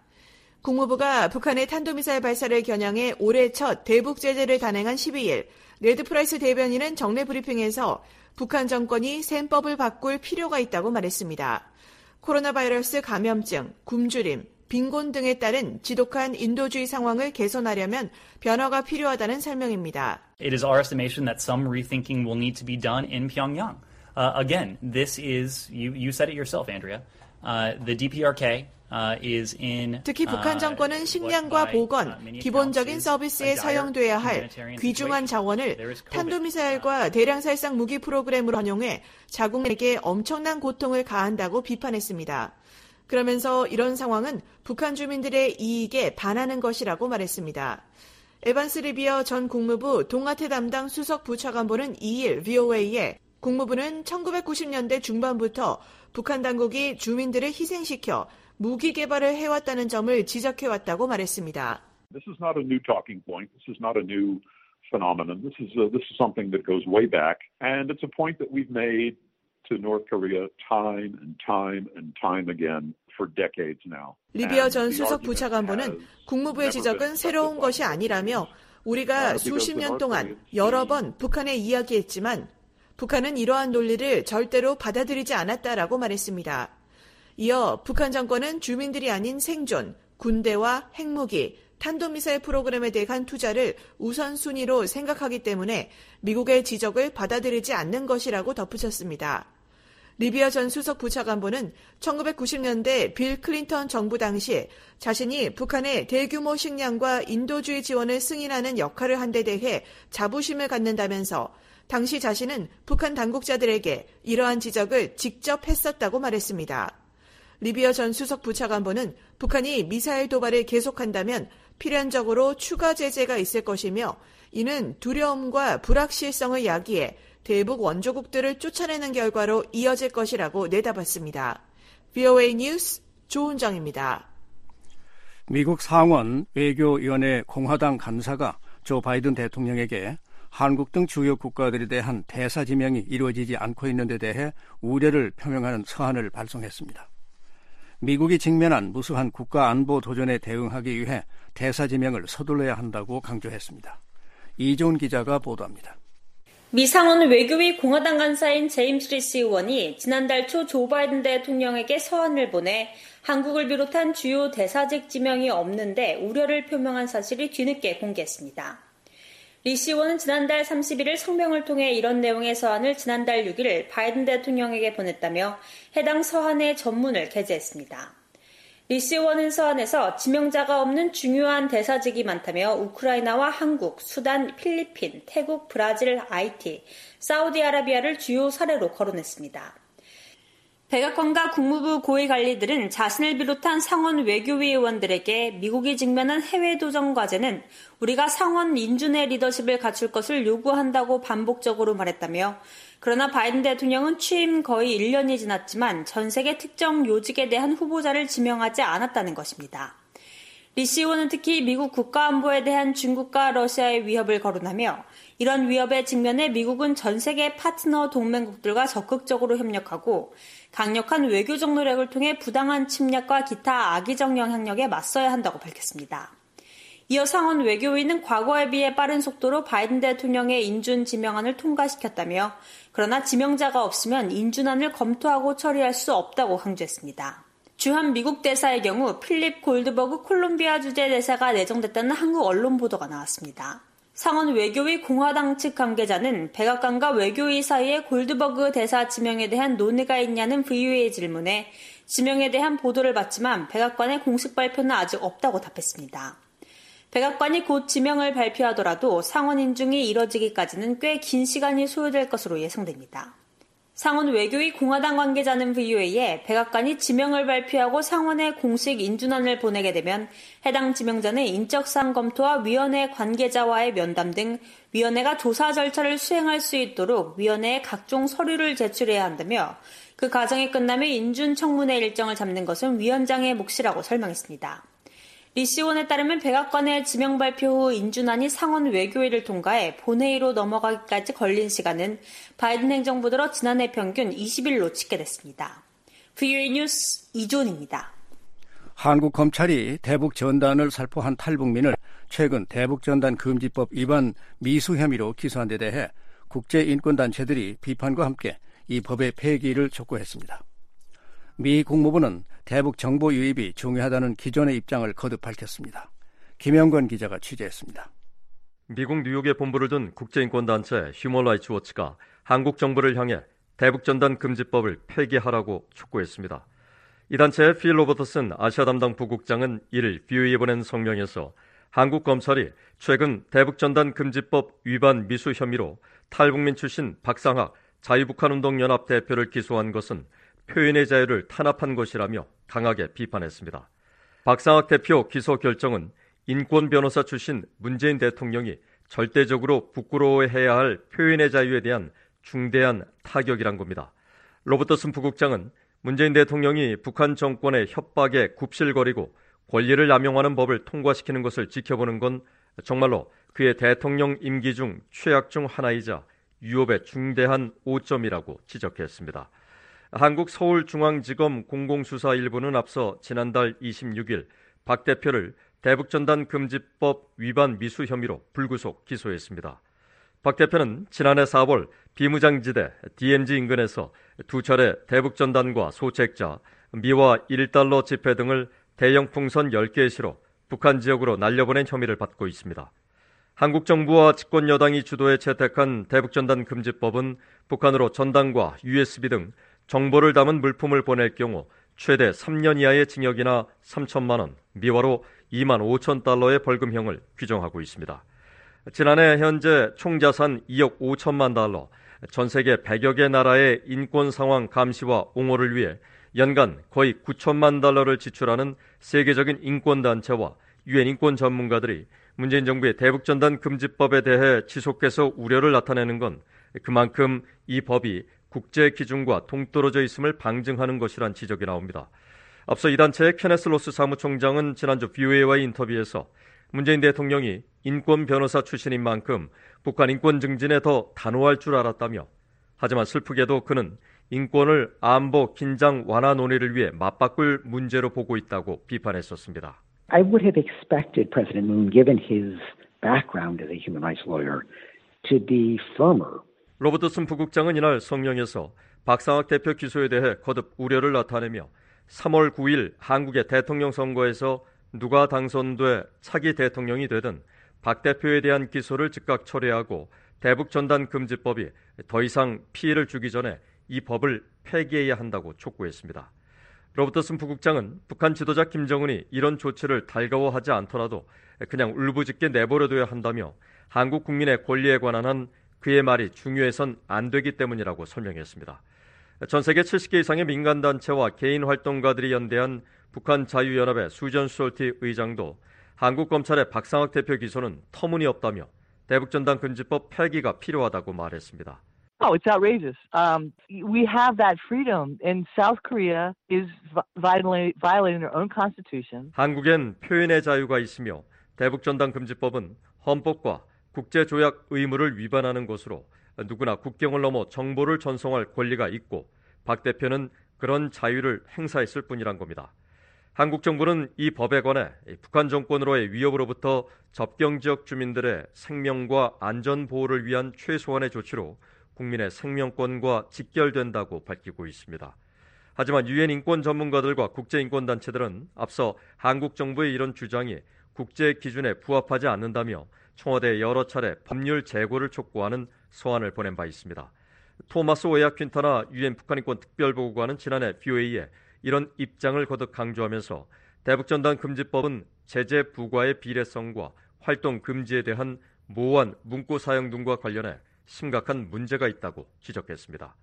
국무부가 북한의 탄도미사일 발사를 겨냥해 올해 첫 대북 제재를 단행한 12일 레드 프라이스 대변인은 정례 브리핑에서 북한 정권이 셈법을 바꿀 필요가 있다고 말했습니다. 코로나 바이러스 감염증, 굶주림, 빈곤 등에 따른 지독한 인도주의 상황을 개선하려면 변화가 필요하다는 설명입니다. It is our estimation that some rethinking will need to be done in Pyongyang. Again, this is, you said it yourself, Andrea. The DPRK is in 특히 북한 정권은 식량과 보건, 기본적인 서비스에 사용돼야 할 귀중한 자원을 탄도미사일과 대량살상 무기 프로그램으로 활용해 자국민에게 엄청난 고통을 가한다고 비판했습니다. 그러면서 이런 상황은 북한 주민들의 이익에 반하는 것이라고 말했습니다. 에반스 리비어 전 국무부 동아태 담당 수석 부차관보는 2일 VOA에 국무부는 1990년대 중반부터 북한 당국이 주민들을 희생시켜 무기 개발을 해왔다는 점을 지적해왔다고 말했습니다. This is not a new talking point. This is not a new phenomenon. This is something that goes way back, and it's a point that we've made to North Korea time and time and time again for decades now. 리비어 전 수석 부차관보는 국무부의 지적은 새로운 것이 아니라며 우리가 수십 년 동안 여러 번 북한에 이야기했지만 북한은 이러한 논리를 절대로 받아들이지 않았다라고 말했습니다. 이어 북한 정권은 주민들이 아닌 생존, 군대와 핵무기, 탄도미사일 프로그램에 대한 투자를 우선순위로 생각하기 때문에 미국의 지적을 받아들이지 않는 것이라고 덧붙였습니다. 리비어 전 수석 부차관보는 1990년대 빌 클린턴 정부 당시 자신이 북한의 대규모 식량과 인도주의 지원을 승인하는 역할을 한 데 대해 자부심을 갖는다면서 당시 자신은 북한 당국자들에게 이러한 지적을 직접 했었다고 말했습니다. 리비어 전 수석 부차관보는 북한이 미사일 도발을 계속한다면 필연적으로 추가 제재가 있을 것이며 이는 두려움과 불확실성을 야기해 대북 원조국들을 쫓아내는 결과로 이어질 것이라고 내다봤습니다. VOA 뉴스 조은정입니다. 미국 상원 외교위원회 공화당 간사가 조 바이든 대통령에게 한국 등 주요 국가들에 대한 대사 지명이 이루어지지 않고 있는 데 대해 우려를 표명하는 서한을 발송했습니다. 미국이 직면한 무수한 국가 안보 도전에 대응하기 위해 대사 지명을 서둘러야 한다고 강조했습니다. 이조은 기자가 보도합니다. 미 상원 외교위 공화당 간사인 제임스 리시 의원이 지난달 초 조 바이든 대통령에게 서한을 보내 한국을 비롯한 주요 대사직 지명이 없는데 우려를 표명한 사실을 뒤늦게 공개했습니다. 리시 의원은 지난달 31일 성명을 통해 이런 내용의 서한을 지난달 6일 바이든 대통령에게 보냈다며 해당 서한의 전문을 게재했습니다. 리시 의원은 서한에서 지명자가 없는 중요한 대사직이 많다며 우크라이나와 한국, 수단, 필리핀, 태국, 브라질, 하이티, 사우디아라비아를 주요 사례로 거론했습니다. 백악관과 국무부 고위 관리들은 자신을 비롯한 상원 외교위 의원들에게 미국이 직면한 해외 도전 과제는 우리가 상원 인준의 리더십을 갖출 것을 요구한다고 반복적으로 말했다며 그러나 바이든 대통령은 취임 거의 1년이 지났지만 전 세계 특정 요직에 대한 후보자를 지명하지 않았다는 것입니다. 리시 의원은 특히 미국 국가안보에 대한 중국과 러시아의 위협을 거론하며 이런 위협에 직면해 미국은 전 세계 파트너 동맹국들과 적극적으로 협력하고 강력한 외교적 노력을 통해 부당한 침략과 기타 악의적 영향력에 맞서야 한다고 밝혔습니다. 이어 상원 외교위는 과거에 비해 빠른 속도로 바이든 대통령의 인준 지명안을 통과시켰다며 그러나 지명자가 없으면 인준안을 검토하고 처리할 수 없다고 강조했습니다. 주한 미국 대사의 경우 필립 골드버그 콜롬비아 주재 대사가 내정됐다는 한국 언론 보도가 나왔습니다. 상원 외교위 공화당 측 관계자는 백악관과 외교위 사이에 골드버그 대사 지명에 대한 논의가 있냐는 VOA의 질문에 지명에 대한 보도를 받지만 백악관의 공식 발표는 아직 없다고 답했습니다. 백악관이 곧 지명을 발표하더라도 상원 인준이 이뤄지기까지는 꽤 긴 시간이 소요될 것으로 예상됩니다. 상원 외교위 공화당 관계자는 VOA에 백악관이 지명을 발표하고 상원에 공식 인준안을 보내게 되면 해당 지명자는 인적사항 검토와 위원회 관계자와의 면담 등 위원회가 조사 절차를 수행할 수 있도록 위원회에 각종 서류를 제출해야 한다며 그 과정이 끝나면 인준 청문회 일정을 잡는 것은 위원장의 몫이라고 설명했습니다. 리시 의원에 따르면 백악관의 지명 발표 후 인준안이 상원 외교위를 통과해 본회의로 넘어가기까지 걸린 시간은 바이든 행정부 들어 지난해 평균 20일로 집계됐습니다. VOA 뉴스 이조은입니다. 한국 검찰이 대북 전단을 살포한 탈북민을 최근 대북 전단 금지법 위반 미수 혐의로 기소한 데 대해 국제인권단체들이 비판과 함께 이 법의 폐기를 촉구했습니다. 미 국무부는 대북 정보 유입이 중요하다는 기존의 입장을 거듭 밝혔습니다. 김영건 기자가 취재했습니다. 미국 뉴욕에 본부를 둔 국제인권단체 휴먼 라이츠 워치가 한국 정부를 향해 대북 전단 금지법을 폐기하라고 촉구했습니다. 이 단체의 필 로버트슨 아시아 담당 부국장은 이를 VOA에 보낸 성명에서 한국 검찰이 최근 대북전단 금지법 위반 미수 혐의로 탈북민 출신 박상학 자유북한운동연합 대표를 기소한 것은 표현의 자유를 탄압한 것이라며 강하게 비판했습니다. 박상학 대표 기소 결정은 인권 변호사 출신 문재인 대통령이 절대적으로 부끄러워해야 할 표현의 자유에 대한 중대한 타격이란 겁니다. 로버트슨 부국장은 문재인 대통령이 북한 정권의 협박에 굽실거리고 권리를 남용하는 법을 통과시키는 것을 지켜보는 건 정말로 그의 대통령 임기 중 최악 중 하나이자 유업의 중대한 오점이라고 지적했습니다. 한국 서울중앙지검 공공수사 일부는 앞서 지난달 26일 박 대표를 대북전단 금지법 위반 미수 혐의로 불구속 기소했습니다. 박 대표는 지난해 4월 비무장지대 DMZ 인근에서 두 차례 대북전단과 소책자, 미화 1달러 지폐 등을 대형 풍선 10개에 실어 북한 지역으로 날려보낸 혐의를 받고 있습니다. 한국 정부와 집권 여당이 주도해 채택한 대북전단 금지법은 북한으로 전단과 USB 등 정보를 담은 물품을 보낼 경우 최대 3년 이하의 징역이나 3천만 원, 미화로 2만 5천 달러의 벌금형을 규정하고 있습니다. 지난해 현재 총자산 2억 5천만 달러, 전 세계 100여 개 나라의 인권 상황 감시와 옹호를 위해 연간 거의 9천만 달러를 지출하는 세계적인 인권단체와 유엔 인권 전문가들이 문재인 정부의 대북전단 금지법에 대해 지속해서 우려를 나타내는 건 그만큼 이 법이 국제 기준과 동떨어져 있음을 방증하는 것이란 지적이 나옵니다. 앞서 이 단체의 케네스 로스 사무총장은 지난주 VOA와의 인터뷰에서 문재인 대통령이 인권 변호사 출신인 만큼 북한 인권 증진에 더 단호할 줄 알았다며, 하지만 슬프게도 그는 인권을 안보 긴장 완화 논의를 위해 맞바꿀 문제로 보고 있다고 비판했었습니다. I would have expected President Moon, given his background as a human rights lawyer, to be firmer. 로버트슨 부국장은 이날 성명에서 박상학 대표 기소에 대해 거듭 우려를 나타내며 3월 9일 한국의 대통령 선거에서 누가 당선돼 차기 대통령이 되든 박 대표에 대한 기소를 즉각 철회하고 대북전단 금지법이 더 이상 피해를 주기 전에 이 법을 폐기해야 한다고 촉구했습니다. 로버트슨 부국장은 북한 지도자 김정은이 이런 조치를 달가워하지 않더라도 그냥 울부짖게 내버려둬야 한다며 한국 국민의 권리에 관한 한 그의 말이 중요해선 안 되기 때문이라고 설명했습니다. 전 세계 70개 이상의 민간단체와 개인 활동가들이 연대한 북한 자유연합의 수전 솔티 의장도 한국 검찰의 박상학 대표 기소는 터무니없다며 대북전단 금지법 폐기가 필요하다고 말했습니다. Oh, it's outrageous. We have that freedom, and South Korea is violating their own constitution. 한국엔 표현의 자유가 있으며 대북전단 금지법은 헌법과 국제조약 의무를 위반하는 것으로 누구나 국경을 넘어 정보를 전송할 권리가 있고 박 대표는 그런 자유를 행사했을 뿐이란 겁니다. 한국 정부는 이 법에 관해 북한 정권으로의 위협으로부터 접경지역 주민들의 생명과 안전 보호를 위한 최소한의 조치로 국민의 생명권과 직결된다고 밝히고 있습니다. 하지만 유엔 인권 전문가들과 국제인권단체들은 앞서 한국 정부의 이런 주장이 국제 기준에 부합하지 않는다며 청와대에 여러 차례 법률 재고를 촉구하는 서한을 보낸 바 있습니다. 토마스 오야 퀸타나 유엔 북한인권 특별보고관은 지난해 VOA에 이런 입장을 거듭 강조하면서 대북전단 금지법은 제재 부과의 비례성과 활동 금지에 대한 모호한 문구 사용 등과 관련해 심각한 문제가 있다고 지적했습니다.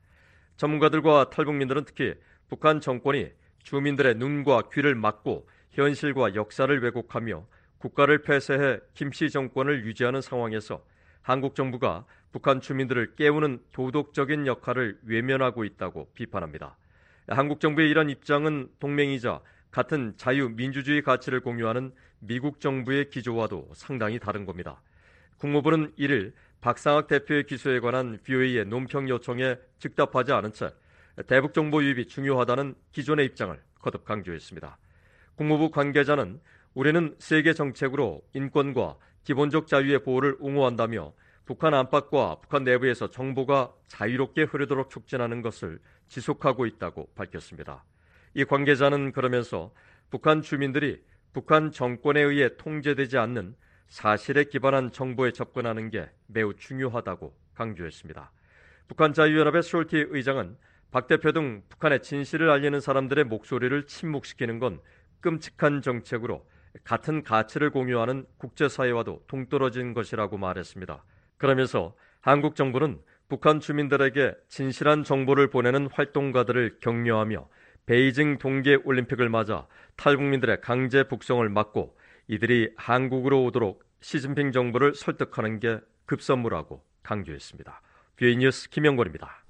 전문가들과 탈북민들은 특히 북한 정권이 주민들의 눈과 귀를 막고 현실과 역사를 왜곡하며 국가를 폐쇄해 김씨 정권을 유지하는 상황에서 한국 정부가 북한 주민들을 깨우는 도덕적인 역할을 외면하고 있다고 비판합니다. 한국 정부의 이런 입장은 동맹이자 같은 자유민주주의 가치를 공유하는 미국 정부의 기조와도 상당히 다른 겁니다. 국무부는 이를 박상학 대표의 기소에 관한 VOA의 논평 요청에 즉답하지 않은 채 대북 정보 유입이 중요하다는 기존의 입장을 거듭 강조했습니다. 국무부 관계자는 우리는 세계 정책으로 인권과 기본적 자유의 보호를 옹호한다며 북한 안팎과 북한 내부에서 정보가 자유롭게 흐르도록 촉진하는 것을 지속하고 있다고 밝혔습니다. 이 관계자는 그러면서 북한 주민들이 북한 정권에 의해 통제되지 않는 사실에 기반한 정보에 접근하는 게 매우 중요하다고 강조했습니다. 북한 자유연합의 솔티 의장은 박 대표 등 북한의 진실을 알리는 사람들의 목소리를 침묵시키는 건 끔찍한 정책으로 같은 가치를 공유하는 국제사회와도 동떨어진 것이라고 말했습니다. 그러면서 한국 정부는 북한 주민들에게 진실한 정보를 보내는 활동가들을 격려하며 베이징 동계올림픽을 맞아 탈북민들의 강제 북송을 막고 이들이 한국으로 오도록 시진핑 정부를 설득하는 게 급선무라고 강조했습니다. 뷰이 뉴스 김영권입니다.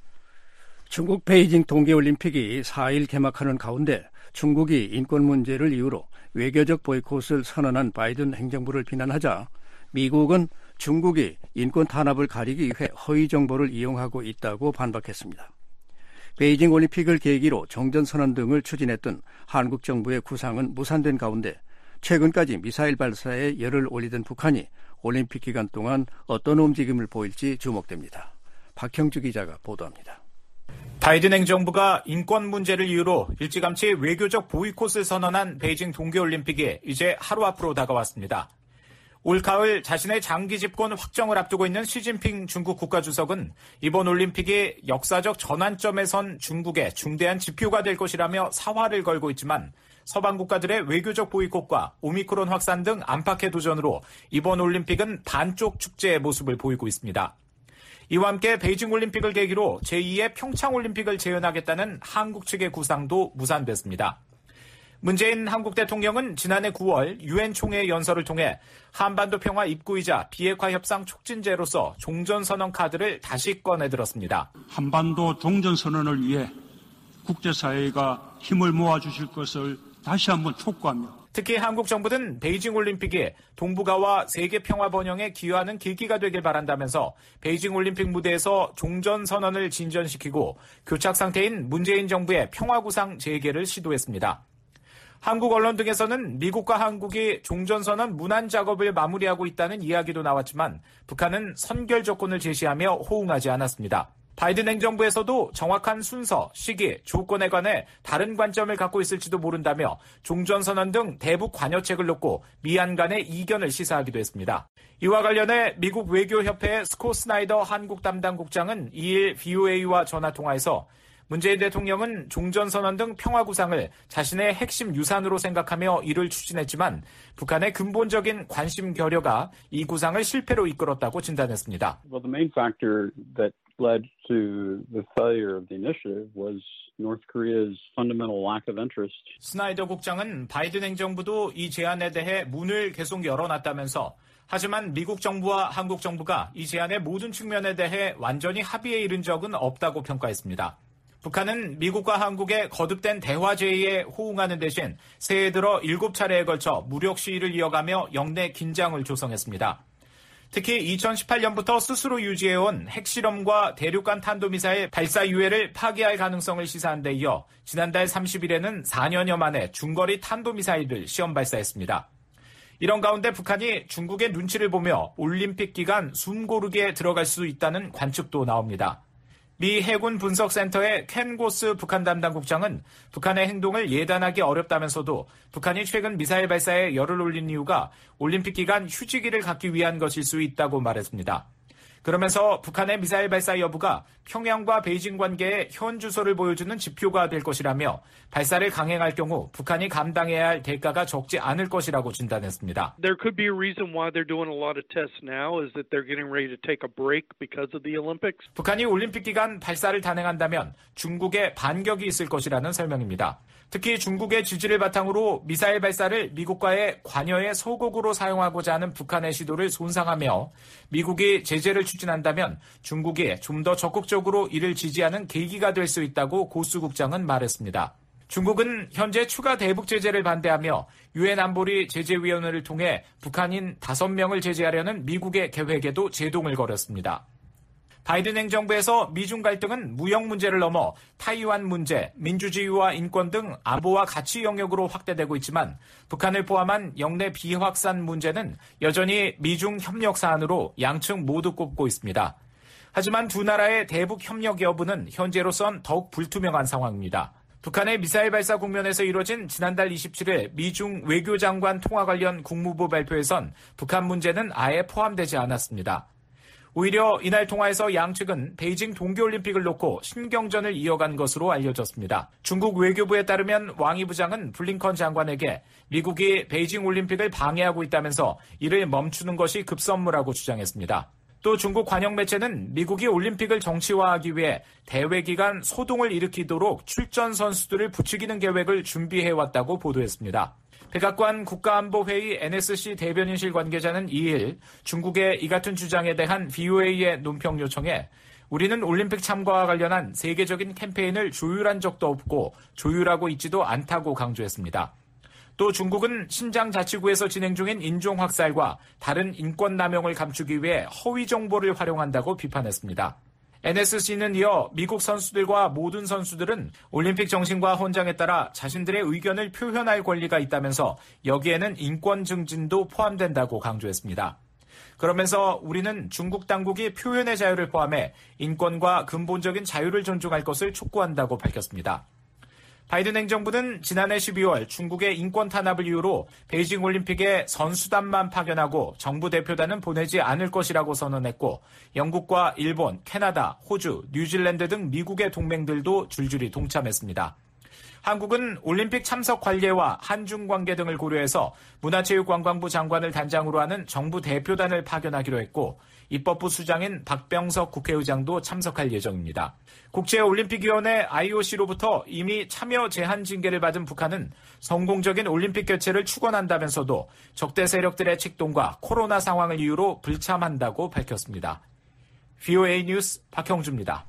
중국 베이징 동계올림픽이 4일 개막하는 가운데 중국이 인권 문제를 이유로 외교적 보이콧을 선언한 바이든 행정부를 비난하자 미국은 중국이 인권 탄압을 가리기 위해 허위 정보를 이용하고 있다고 반박했습니다. 베이징 올림픽을 계기로 종전선언 등을 추진했던 한국 정부의 구상은 무산된 가운데 최근까지 미사일 발사에 열을 올리던 북한이 올림픽 기간 동안 어떤 움직임을 보일지 주목됩니다. 박형주 기자가 보도합니다. 바이든 행정부가 인권 문제를 이유로 일찌감치 외교적 보이콧을 선언한 베이징 동계올림픽이 이제 하루 앞으로 다가왔습니다. 올 가을 자신의 장기 집권 확정을 앞두고 있는 시진핑 중국 국가주석은 이번 올림픽이 역사적 전환점에 선 중국의 중대한 지표가 될 것이라며 사활을 걸고 있지만 서방 국가들의 외교적 보이콧과 오미크론 확산 등 안팎의 도전으로 이번 올림픽은 반쪽 축제의 모습을 보이고 있습니다. 이와 함께 베이징 올림픽을 계기로 제2의 평창 올림픽을 재현하겠다는 한국 측의 구상도 무산됐습니다. 문재인 한국 대통령은 지난해 9월 유엔 총회 연설을 통해 한반도 평화 입구이자 비핵화 협상 촉진제로서 종전선언 카드를 다시 꺼내들었습니다. 한반도 종전선언을 위해 국제사회가 힘을 모아주실 것을 다시 한번 촉구하며 특히 한국 정부는 베이징 올림픽이 동북아와 세계 평화 번영에 기여하는 계기가 되길 바란다면서 베이징 올림픽 무대에서 종전선언을 진전시키고 교착 상태인 문재인 정부의 평화구상 재개를 시도했습니다. 한국 언론 등에서는 미국과 한국이 종전선언 문안 작업을 마무리하고 있다는 이야기도 나왔지만 북한은 선결 조건을 제시하며 호응하지 않았습니다. 바이든 행정부에서도 정확한 순서, 시기, 조건에 관해 다른 관점을 갖고 있을지도 모른다며 종전선언 등 대북 관여책을 놓고 미한 간의 이견을 시사하기도 했습니다. 이와 관련해 미국 외교협회 스콧 스나이더 한국 담당 국장은 2일 VOA와 전화통화에서 문재인 대통령은 종전선언 등 평화구상을 자신의 핵심 유산으로 생각하며 이를 추진했지만 북한의 근본적인 관심 결여가 이 구상을 실패로 이끌었다고 진단했습니다. Well, the main factor that led to the failure of the initiative was North Korea's fundamental lack of interest. 스나이더 국장은 바이든 행정부도 이 제안에 대해 문을 계속 열어놨다면서 하지만 미국 정부와 한국 정부가 이 제안의 모든 측면에 대해 완전히 합의에 이른 적은 없다고 평가했습니다. 북한은 미국과 한국의 거듭된 대화 제의에 호응하는 대신 새해 들어 7차례에 걸쳐 무력 시위를 이어가며 영내 긴장을 조성했습니다. 특히 2018년부터 스스로 유지해온 핵실험과 대륙간 탄도미사일 발사 유예를 파기할 가능성을 시사한 데 이어 지난달 30일에는 4년여 만에 중거리 탄도미사일을 시험 발사했습니다. 이런 가운데 북한이 중국의 눈치를 보며 올림픽 기간 숨고르기에 들어갈 수 있다는 관측도 나옵니다. 미 해군 분석센터의 켄 고스 북한 담당 국장은 북한의 행동을 예단하기 어렵다면서도 북한이 최근 미사일 발사에 열을 올린 이유가 올림픽 기간 휴지기를 갖기 위한 것일 수 있다고 말했습니다. 그러면서 북한의 미사일 발사 여부가 평양과 베이징 관계의 현 주소를 보여주는 지표가 될 것이라며 발사를 강행할 경우 북한이 감당해야 할 대가가 적지 않을 것이라고 진단했습니다. There could be a reason why they're doing a lot of tests now is that they're getting ready to take a break because of the Olympics. 북한이 올림픽 기간 발사를 단행한다면 중국의 반격이 있을 것이라는 설명입니다. 특히 중국의 지지를 바탕으로 미사일 발사를 미국과의 관여의 소곡으로 사용하고자 하는 북한의 시도를 손상하며 미국이 제재를 추진한다면 중국이 좀 더 적극적으로 이를 지지하는 계기가 될 수 있다고 고수 국장은 말했습니다. 중국은 현재 추가 대북 제재를 반대하며 유엔 안보리 제재위원회를 통해 북한인 5명을 제재하려는 미국의 계획에도 제동을 걸었습니다. 바이든 행정부에서 미중 갈등은 무역 문제를 넘어 타이완 문제, 민주주의와 인권 등 안보와 가치 영역으로 확대되고 있지만 북한을 포함한 영내 비확산 문제는 여전히 미중 협력 사안으로 양측 모두 꼽고 있습니다. 하지만 두 나라의 대북 협력 여부는 현재로선 더욱 불투명한 상황입니다. 북한의 미사일 발사 국면에서 이뤄진 지난달 27일 미중 외교장관 통화 관련 국무부 발표에선 북한 문제는 아예 포함되지 않았습니다. 오히려 이날 통화에서 양측은 베이징 동계올림픽을 놓고 신경전을 이어간 것으로 알려졌습니다. 중국 외교부에 따르면 왕 이 부장은 블링컨 장관에게 미국이 베이징 올림픽을 방해하고 있다면서 이를 멈추는 것이 급선무라고 주장했습니다. 또 중국 관영 매체는 미국이 올림픽을 정치화하기 위해 대회 기간 소동을 일으키도록 출전 선수들을 부추기는 계획을 준비해왔다고 보도했습니다. 백악관 국가안보회의 NSC 대변인실 관계자는 2일 중국의 이 같은 주장에 대한 VOA의 논평 요청에 우리는 올림픽 참가와 관련한 세계적인 캠페인을 조율한 적도 없고 조율하고 있지도 않다고 강조했습니다. 또 중국은 신장 자치구에서 진행 중인 인종학살과 다른 인권 남용을 감추기 위해 허위 정보를 활용한다고 비판했습니다. NSC는 이어 미국 선수들과 모든 선수들은 올림픽 정신과 헌장에 따라 자신들의 의견을 표현할 권리가 있다면서 여기에는 인권 증진도 포함된다고 강조했습니다. 그러면서 우리는 중국 당국이 표현의 자유를 포함해 인권과 근본적인 자유를 존중할 것을 촉구한다고 밝혔습니다. 바이든 행정부는 지난해 12월 중국의 인권 탄압을 이유로 베이징 올림픽에 선수단만 파견하고 정부 대표단은 보내지 않을 것이라고 선언했고 영국과 일본, 캐나다, 호주, 뉴질랜드 등 미국의 동맹들도 줄줄이 동참했습니다. 한국은 올림픽 참석 관례와 한중 관계 등을 고려해서 문화체육관광부 장관을 단장으로 하는 정부 대표단을 파견하기로 했고 입법부 수장인 박병석 국회의장도 참석할 예정입니다. 국제올림픽위원회 IOC로부터 이미 참여 제한 징계를 받은 북한은 성공적인 올림픽 개최를 축원한다면서도 적대 세력들의 책동과 코로나 상황을 이유로 불참한다고 밝혔습니다. VOA 뉴스 박형주입니다.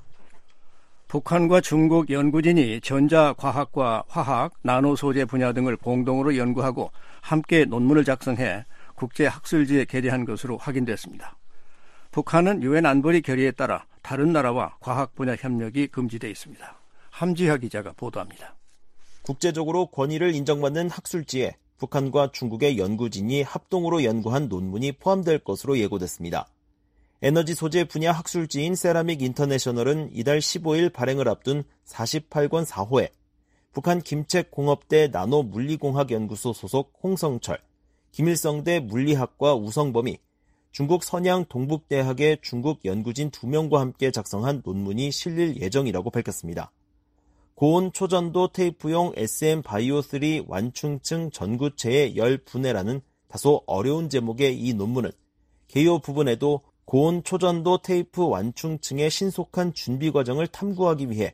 북한과 중국 연구진이 전자과학과 화학, 나노소재 분야 등을 공동으로 연구하고 함께 논문을 작성해 국제학술지에 게재한 것으로 확인됐습니다. 북한은 유엔 안보리 결의에 따라 다른 나라와 과학 분야 협력이 금지되어 있습니다. 함지하 기자가 보도합니다. 국제적으로 권위를 인정받는 학술지에 북한과 중국의 연구진이 합동으로 연구한 논문이 포함될 것으로 예고됐습니다. 에너지 소재 분야 학술지인 세라믹 인터내셔널은 이달 15일 발행을 앞둔 48권 4호에 북한 김책공업대 나노물리공학연구소 소속 홍성철, 김일성대 물리학과 우성범이 중국 선양 동북대학의 중국 연구진 2명과 함께 작성한 논문이 실릴 예정이라고 밝혔습니다. 고온 초전도 테이프용 SM-바이오3 완충층 전구체의 열 분해라는 다소 어려운 제목의 이 논문은 개요 부분에도 고온 초전도 테이프 완충층의 신속한 준비 과정을 탐구하기 위해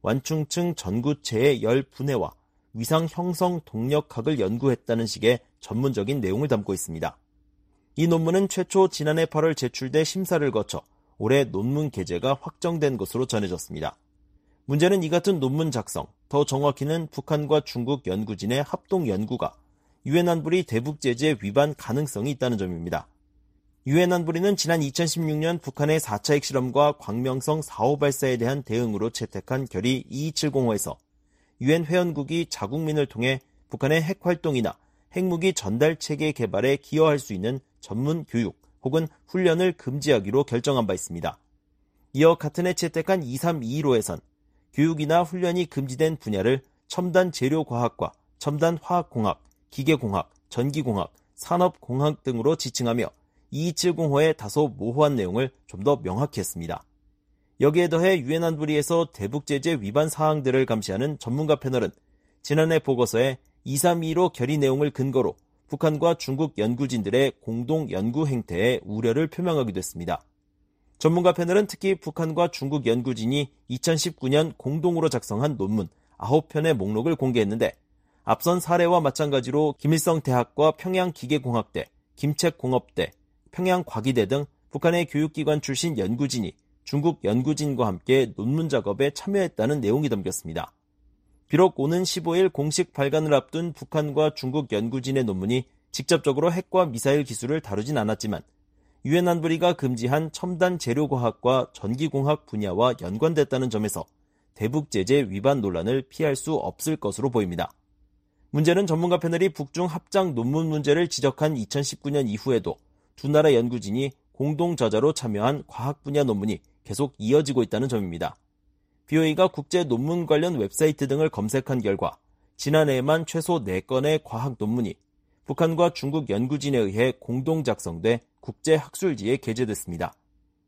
완충층 전구체의 열 분해와 위상 형성 동력학을 연구했다는 식의 전문적인 내용을 담고 있습니다. 이 논문은 최초 지난해 8월 제출돼 심사를 거쳐 올해 논문 게재가 확정된 것으로 전해졌습니다. 문제는 이 같은 논문 작성, 더 정확히는 북한과 중국 연구진의 합동 연구가 유엔 안보리 대북 제재 위반 가능성이 있다는 점입니다. 유엔 안보리는 지난 2016년 북한의 4차 핵실험과 광명성 4호 발사에 대한 대응으로 채택한 결의 2270호에서 유엔 회원국이 자국민을 통해 북한의 핵활동이나 핵무기 전달 체계 개발에 기여할 수 있는 전문 교육 혹은 훈련을 금지하기로 결정한 바 있습니다. 이어 같은 해 채택한 2321호에선 교육이나 훈련이 금지된 분야를 첨단 재료과학과 첨단 화학공학, 기계공학, 전기공학, 산업공학 등으로 지칭하며 2270호의 다소 모호한 내용을 좀 더 명확히 했습니다. 여기에 더해 유엔 안보리에서 대북 제재 위반 사항들을 감시하는 전문가 패널은 지난해 보고서에 2321호 결의 내용을 근거로 북한과 중국 연구진들의 공동 연구 행태에 우려를 표명하기도 했습니다. 전문가 패널은 특히 북한과 중국 연구진이 2019년 공동으로 작성한 논문 9편의 목록을 공개했는데 앞선 사례와 마찬가지로 김일성 대학과 평양기계공학대, 김책공업대, 평양과기대 등 북한의 교육기관 출신 연구진이 중국 연구진과 함께 논문 작업에 참여했다는 내용이 담겼습니다. 비록 오는 15일 공식 발간을 앞둔 북한과 중국 연구진의 논문이 직접적으로 핵과 미사일 기술을 다루진 않았지만 유엔 안보리가 금지한 첨단 재료과학과 전기공학 분야와 연관됐다는 점에서 대북 제재 위반 논란을 피할 수 없을 것으로 보입니다. 문제는 전문가 패널이 북중 합작 논문 문제를 지적한 2019년 이후에도 두 나라 연구진이 공동 저자로 참여한 과학 분야 논문이 계속 이어지고 있다는 점입니다. VOA가 국제 논문 관련 웹사이트 등을 검색한 결과 지난해에만 최소 4건의 과학 논문이 북한과 중국 연구진에 의해 공동 작성돼 국제 학술지에 게재됐습니다.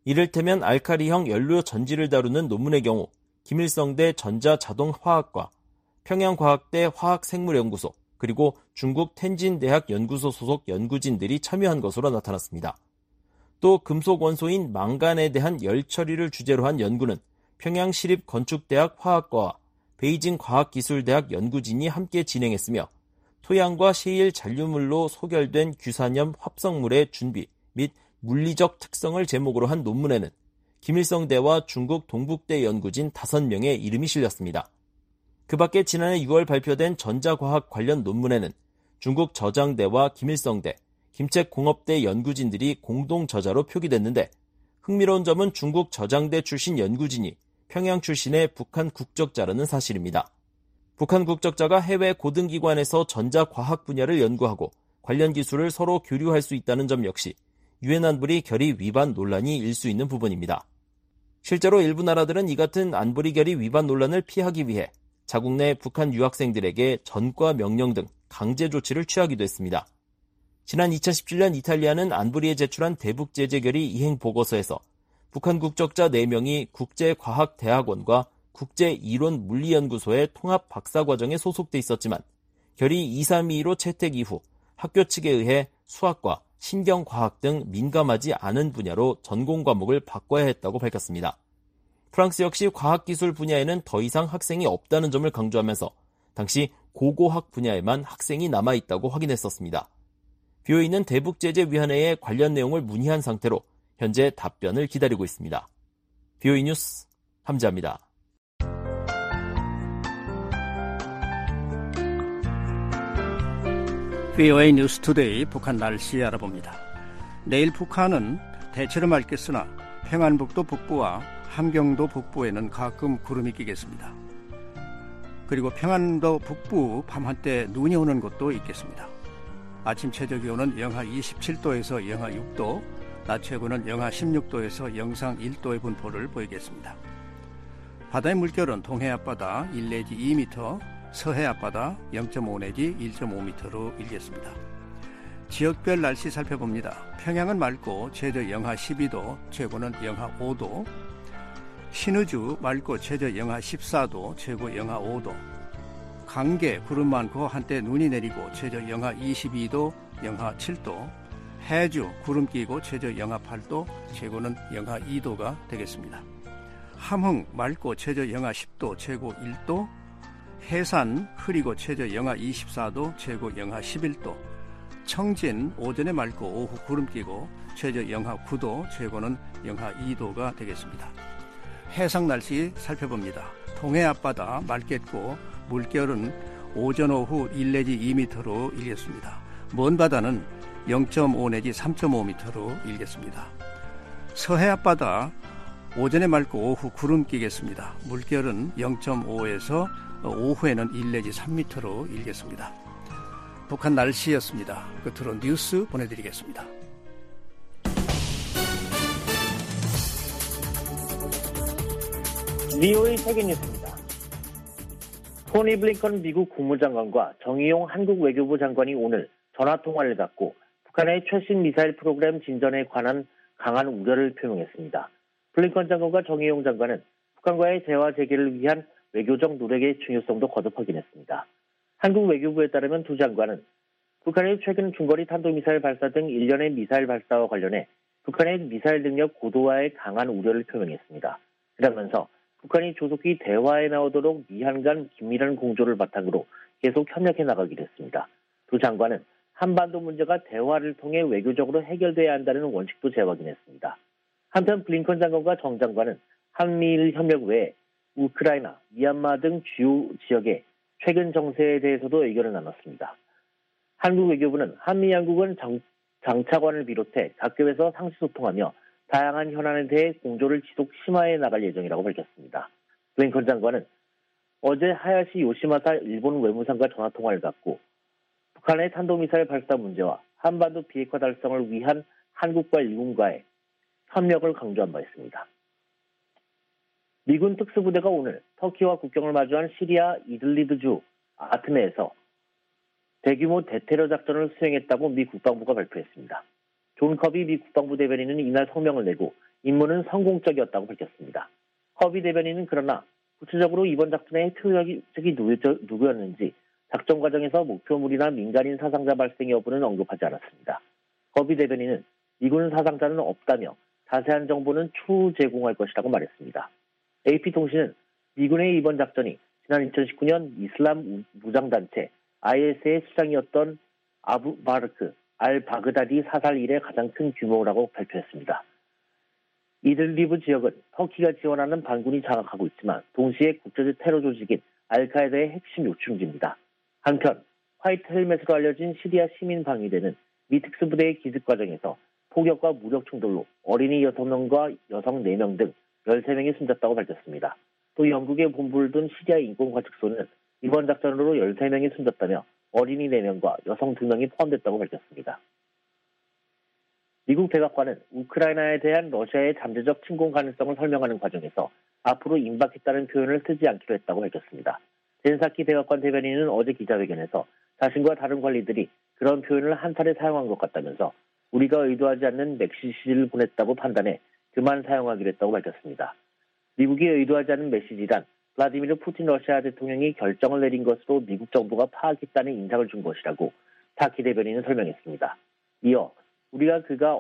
이를테면 알카리형 연료 전지를 다루는 논문의 경우 김일성대 전자자동화학과, 평양과학대 화학생물연구소, 그리고 중국 텐진대학 연구소 소속 연구진들이 참여한 것으로 나타났습니다. 또 금속 원소인 망간에 대한 열 처리를 주제로 한 연구는 평양시립건축대학 화학과와 베이징 과학기술대학 연구진이 함께 진행했으며 토양과 시일 잔류물로 소결된 규산염 합성물의 준비 및 물리적 특성을 제목으로 한 논문에는 김일성대와 중국 동북대 연구진 5명의 이름이 실렸습니다. 그 밖에 지난해 6월 발표된 전자과학 관련 논문에는 중국 저장대와 김일성대, 김책공업대 연구진들이 공동 저자로 표기됐는데 흥미로운 점은 중국 저장대 출신 연구진이 평양 출신의 북한 국적자라는 사실입니다. 북한 국적자가 해외 고등기관에서 전자과학 분야를 연구하고 관련 기술을 서로 교류할 수 있다는 점 역시 유엔 안보리 결의 위반 논란이 일 수 있는 부분입니다. 실제로 일부 나라들은 이 같은 안보리 결의 위반 논란을 피하기 위해 자국 내 북한 유학생들에게 전과 명령 등 강제 조치를 취하기도 했습니다. 지난 2017년 이탈리아는 안보리에 제출한 대북제재결의 이행 보고서에서 북한 국적자 4명이 국제과학대학원과 국제이론물리연구소의 통합 박사과정에 소속돼 있었지만 결의 2322로 채택 이후 학교 측에 의해 수학과 신경과학 등 민감하지 않은 분야로 전공 과목을 바꿔야 했다고 밝혔습니다. 프랑스 역시 과학기술 분야에는 더 이상 학생이 없다는 점을 강조하면서 당시 고고학 분야에만 학생이 남아있다고 확인했었습니다. BOE는 대북제재위원회에 관련 내용을 문의한 상태로 현재 답변을 기다리고 있습니다. BOE 뉴스 함지아입니다. VOA 뉴스 투데이 북한 날씨 알아봅니다. 내일 북한은 대체로 맑겠으나 평안북도 북부와 함경도 북부에는 가끔 구름이 끼겠습니다. 그리고 평안도 북부 밤한때 눈이 오는 곳도 있겠습니다. 아침 최저 기온은 영하 27도에서 영하 6도, 낮 최고는 영하 16도에서 영상 1도의 분포를 보이겠습니다. 바다의 물결은 동해 앞바다 1 내지 2m, 서해 앞바다 0.5 내지 1.5m로 일겠습니다. 지역별 날씨 살펴봅니다. 평양은 맑고 최저 영하 12도, 최고는 영하 5도. 신의주 맑고 최저 영하 14도, 최고 영하 5도. 강계 구름 많고 한때 눈이 내리고 최저 영하 22도, 영하 7도. 해주 구름 끼고 최저 영하 8도, 최고는 영하 2도가 되겠습니다. 함흥 맑고 최저 영하 10도, 최고 1도. 해산 흐리고 최저 영하 24도, 최고 영하 11도. 청진 오전에 맑고 오후 구름 끼고 최저 영하 9도, 최고는 영하 2도가 되겠습니다. 해상 날씨 살펴봅니다. 동해 앞바다 맑겠고 물결은 오전 오후 1 내지 2m로 일겠습니다. 먼 바다는 0.5 내지 3.5m로 일겠습니다. 서해 앞바다 오전에 맑고 오후 구름 끼겠습니다. 물결은 0.5에서 오후에는 1 내지 3m로 일겠습니다. 북한 날씨였습니다. 끝으로 뉴스 보내드리겠습니다. VOA 세계뉴스입니다. 토니 블링컨 미국 국무장관과 정의용 한국 외교부 장관이 오늘 전화통화를 갖고 북한의 최신 미사일 프로그램 진전에 관한 강한 우려를 표명했습니다. 블링컨 장관과 정의용 장관은 북한과의 대화 재개를 위한 외교적 노력의 중요성도 거듭 확인했습니다. 한국 외교부에 따르면 두 장관은 북한의 최근 중거리 탄도미사일 발사 등 일련의 미사일 발사와 관련해 북한의 미사일 능력 고도화에 강한 우려를 표명했습니다. 그러면서 북한이 조속히 대화에 나오도록 미한 간 긴밀한 공조를 바탕으로 계속 협력해 나가기로 했습니다. 두 장관은 한반도 문제가 대화를 통해 외교적으로 해결돼야 한다는 원칙도 재확인했습니다. 한편 블링컨 장관과 정 장관은 한미일 협력 외에 우크라이나, 미얀마 등 주요 지역의 최근 정세에 대해서도 의견을 나눴습니다. 한국 외교부는 한미 양국은 장차관을 비롯해 각급에서 상시 소통하며 다양한 현안에 대해 공조를 지속 심화해 나갈 예정이라고 밝혔습니다. 블링컨 장관은 어제 하야시 요시마사 일본 외무상과 전화통화를 갖고 북한의 탄도미사일 발사 문제와 한반도 비핵화 달성을 위한 한국과 일본과의 협력을 강조한 바 있습니다. 미군 특수부대가 오늘 터키와 국경을 마주한 시리아 이들리브주 아트메에서 대규모 대테러 작전을 수행했다고 미 국방부가 발표했습니다. 존 커비 미 국방부 대변인은 이날 성명을 내고 임무는 성공적이었다고 밝혔습니다. 커비 대변인은 그러나 구체적으로 이번 작전의 표적이 누구였는지 작전 과정에서 목표물이나 민간인 사상자 발생 여부는 언급하지 않았습니다. 커비 대변인은 미군 사상자는 없다며 자세한 정보는 추후 제공할 것이라고 말했습니다. AP통신은 미군의 이번 작전이 지난 2019년 이슬람 무장단체 IS의 수장이었던 아부 바르크 알-바그다디 사살 이래 가장 큰 규모라고 발표했습니다. 이들리브 지역은 터키가 지원하는 반군이 장악하고 있지만 동시에 국제적 테러 조직인 알카에다의 핵심 요충지입니다. 한편 화이트 헬멧으로 알려진 시리아 시민 방위대는 미 특수부대의 기습 과정에서 폭격과 무력 충돌로 어린이 6명과 여성 4명 등 13명이 숨졌다고 밝혔습니다. 또 영국의 본부를 둔 시리아 인권관측소는 이번 작전으로 13명이 숨졌다며 어린이 4명과 여성 2명이 포함됐다고 밝혔습니다. 미국 백악관은 우크라이나에 대한 러시아의 잠재적 침공 가능성을 설명하는 과정에서 앞으로 임박했다는 표현을 쓰지 않기로 했다고 밝혔습니다. 젠사키 백악관 대변인은 어제 기자회견에서 자신과 다른 관리들이 그런 표현을 한 차례 사용한 것 같다면서 우리가 의도하지 않는 메시지를 보냈다고 판단해 그만 사용하기로 했다고 밝혔습니다. 미국이 의도하지 않은 메시지란 블라디미르 푸틴 러시아 대통령이 결정을 내린 것으로 미국 정부가 파악했다는 인상을 준 것이라고 사키 대변인은 설명했습니다. 이어 우리가 그가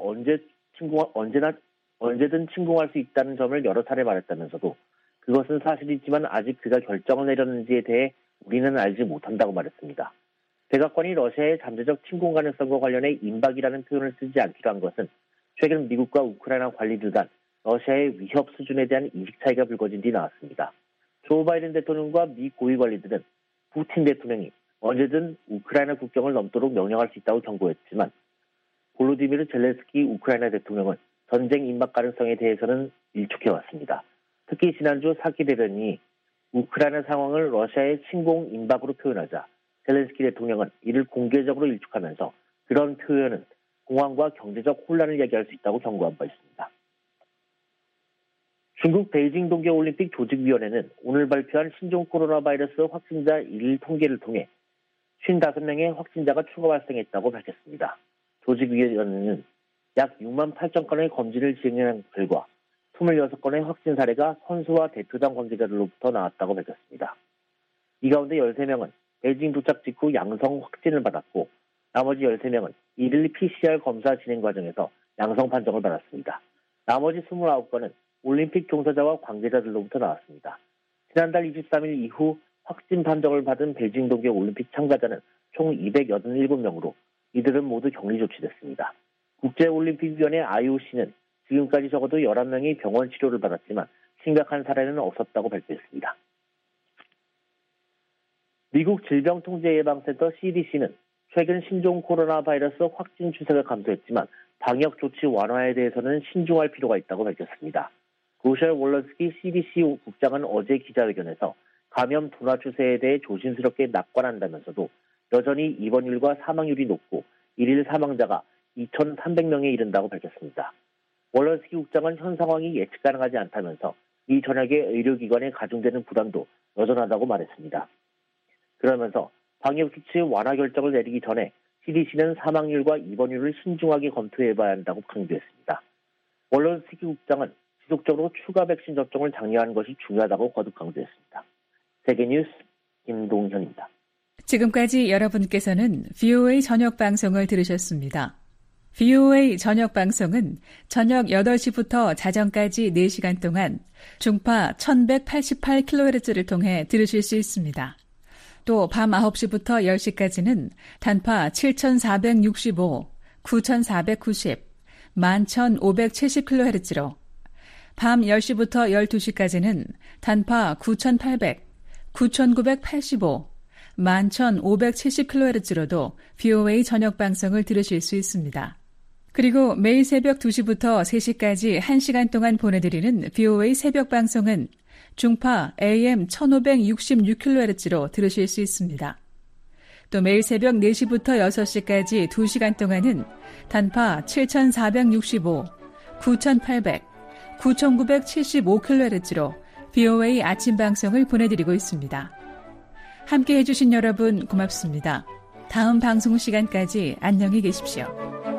언제든 침공할 수 있다는 점을 여러 차례 말했다면서도 그것은 사실이지만 아직 그가 결정을 내렸는지에 대해 우리는 알지 못한다고 말했습니다. 백악관이 러시아의 잠재적 침공 가능성과 관련해 임박이라는 표현을 쓰지 않기로 한 것은 최근 미국과 우크라이나 관리들 간 러시아의 위협 수준에 대한 인식 차이가 불거진 뒤 나왔습니다. 조 바이든 대통령과 미 고위 관리들은 푸틴 대통령이 언제든 우크라이나 국경을 넘도록 명령할 수 있다고 경고했지만 볼로디미르 젤렌스키 우크라이나 대통령은 전쟁 임박 가능성에 대해서는 일축해왔습니다. 특히 지난주 사키 대변인이 우크라이나 상황을 러시아의 침공 임박으로 표현하자 젤렌스키 대통령은 이를 공개적으로 일축하면서 그런 표현은 공황과 경제적 혼란을 야기할 수 있다고 경고한 바 있습니다. 중국 베이징 동계올림픽 조직위원회는 오늘 발표한 신종 코로나 바이러스 확진자 1일 통계를 통해 55명의 확진자가 추가 발생했다고 밝혔습니다. 조직위원회는 약 6만 8천 건의 검진을 진행한 결과 26건의 확진 사례가 선수와 대표단 관계자들로부터 나왔다고 밝혔습니다. 이 가운데 13명은 베이징 도착 직후 양성 확진을 받았고 나머지 13명은 1일 PCR 검사 진행 과정에서 양성 판정을 받았습니다. 나머지 29건은 올림픽 종사자와 관계자들로부터 나왔습니다. 지난달 23일 이후 확진 판정을 받은 베이징 동계 올림픽 참가자는 총 287명으로 이들은 모두 격리 조치됐습니다. 국제올림픽위원회 IOC는 지금까지 적어도 11명이 병원 치료를 받았지만 심각한 사례는 없었다고 발표했습니다. 미국 질병통제예방센터 CDC는 최근 신종 코로나 바이러스 확진 추세가 감소했지만 방역 조치 완화에 대해서는 신중할 필요가 있다고 밝혔습니다. 로셜 월러스키 CDC 국장은 어제 기자회견에서 감염 둔화 추세에 대해 조심스럽게 낙관한다면서도 여전히 입원율과 사망률이 높고 1일 사망자가 2,300명에 이른다고 밝혔습니다. 월러스키 국장은 현 상황이 예측 가능하지 않다면서 이 전역의 의료기관에 가중되는 부담도 여전하다고 말했습니다. 그러면서 방역조치 완화 결정을 내리기 전에 CDC는 사망률과 입원율을 신중하게 검토해봐야 한다고 강조했습니다. 월러스키 국장은 지속적으로 추가 백신 접종을 장려하는 것이 중요하다고 거듭 강조했습니다. 세계뉴스 김동현입니다. 지금까지 여러분께서는 VOA 저녁 방송을 들으셨습니다. VOA 저녁 방송은 저녁 8시부터 자정까지 4시간 동안 중파 1188kHz를 통해 들으실 수 있습니다. 또 밤 9시부터 10시까지는 단파 7465, 9490, 11570kHz로 밤 10시부터 12시까지는 단파 9800, 9985, 11570kHz로도 VOA 저녁 방송을 들으실 수 있습니다. 그리고 매일 새벽 2시부터 3시까지 1시간 동안 보내드리는 VOA 새벽 방송은 중파 AM 1566kHz로 들으실 수 있습니다. 또 매일 새벽 4시부터 6시까지 2시간 동안은 단파 7465, 9800, 9975kHz로 VOA 아침 방송을 보내드리고 있습니다. 함께 해주신 여러분 고맙습니다. 다음 방송 시간까지 안녕히 계십시오.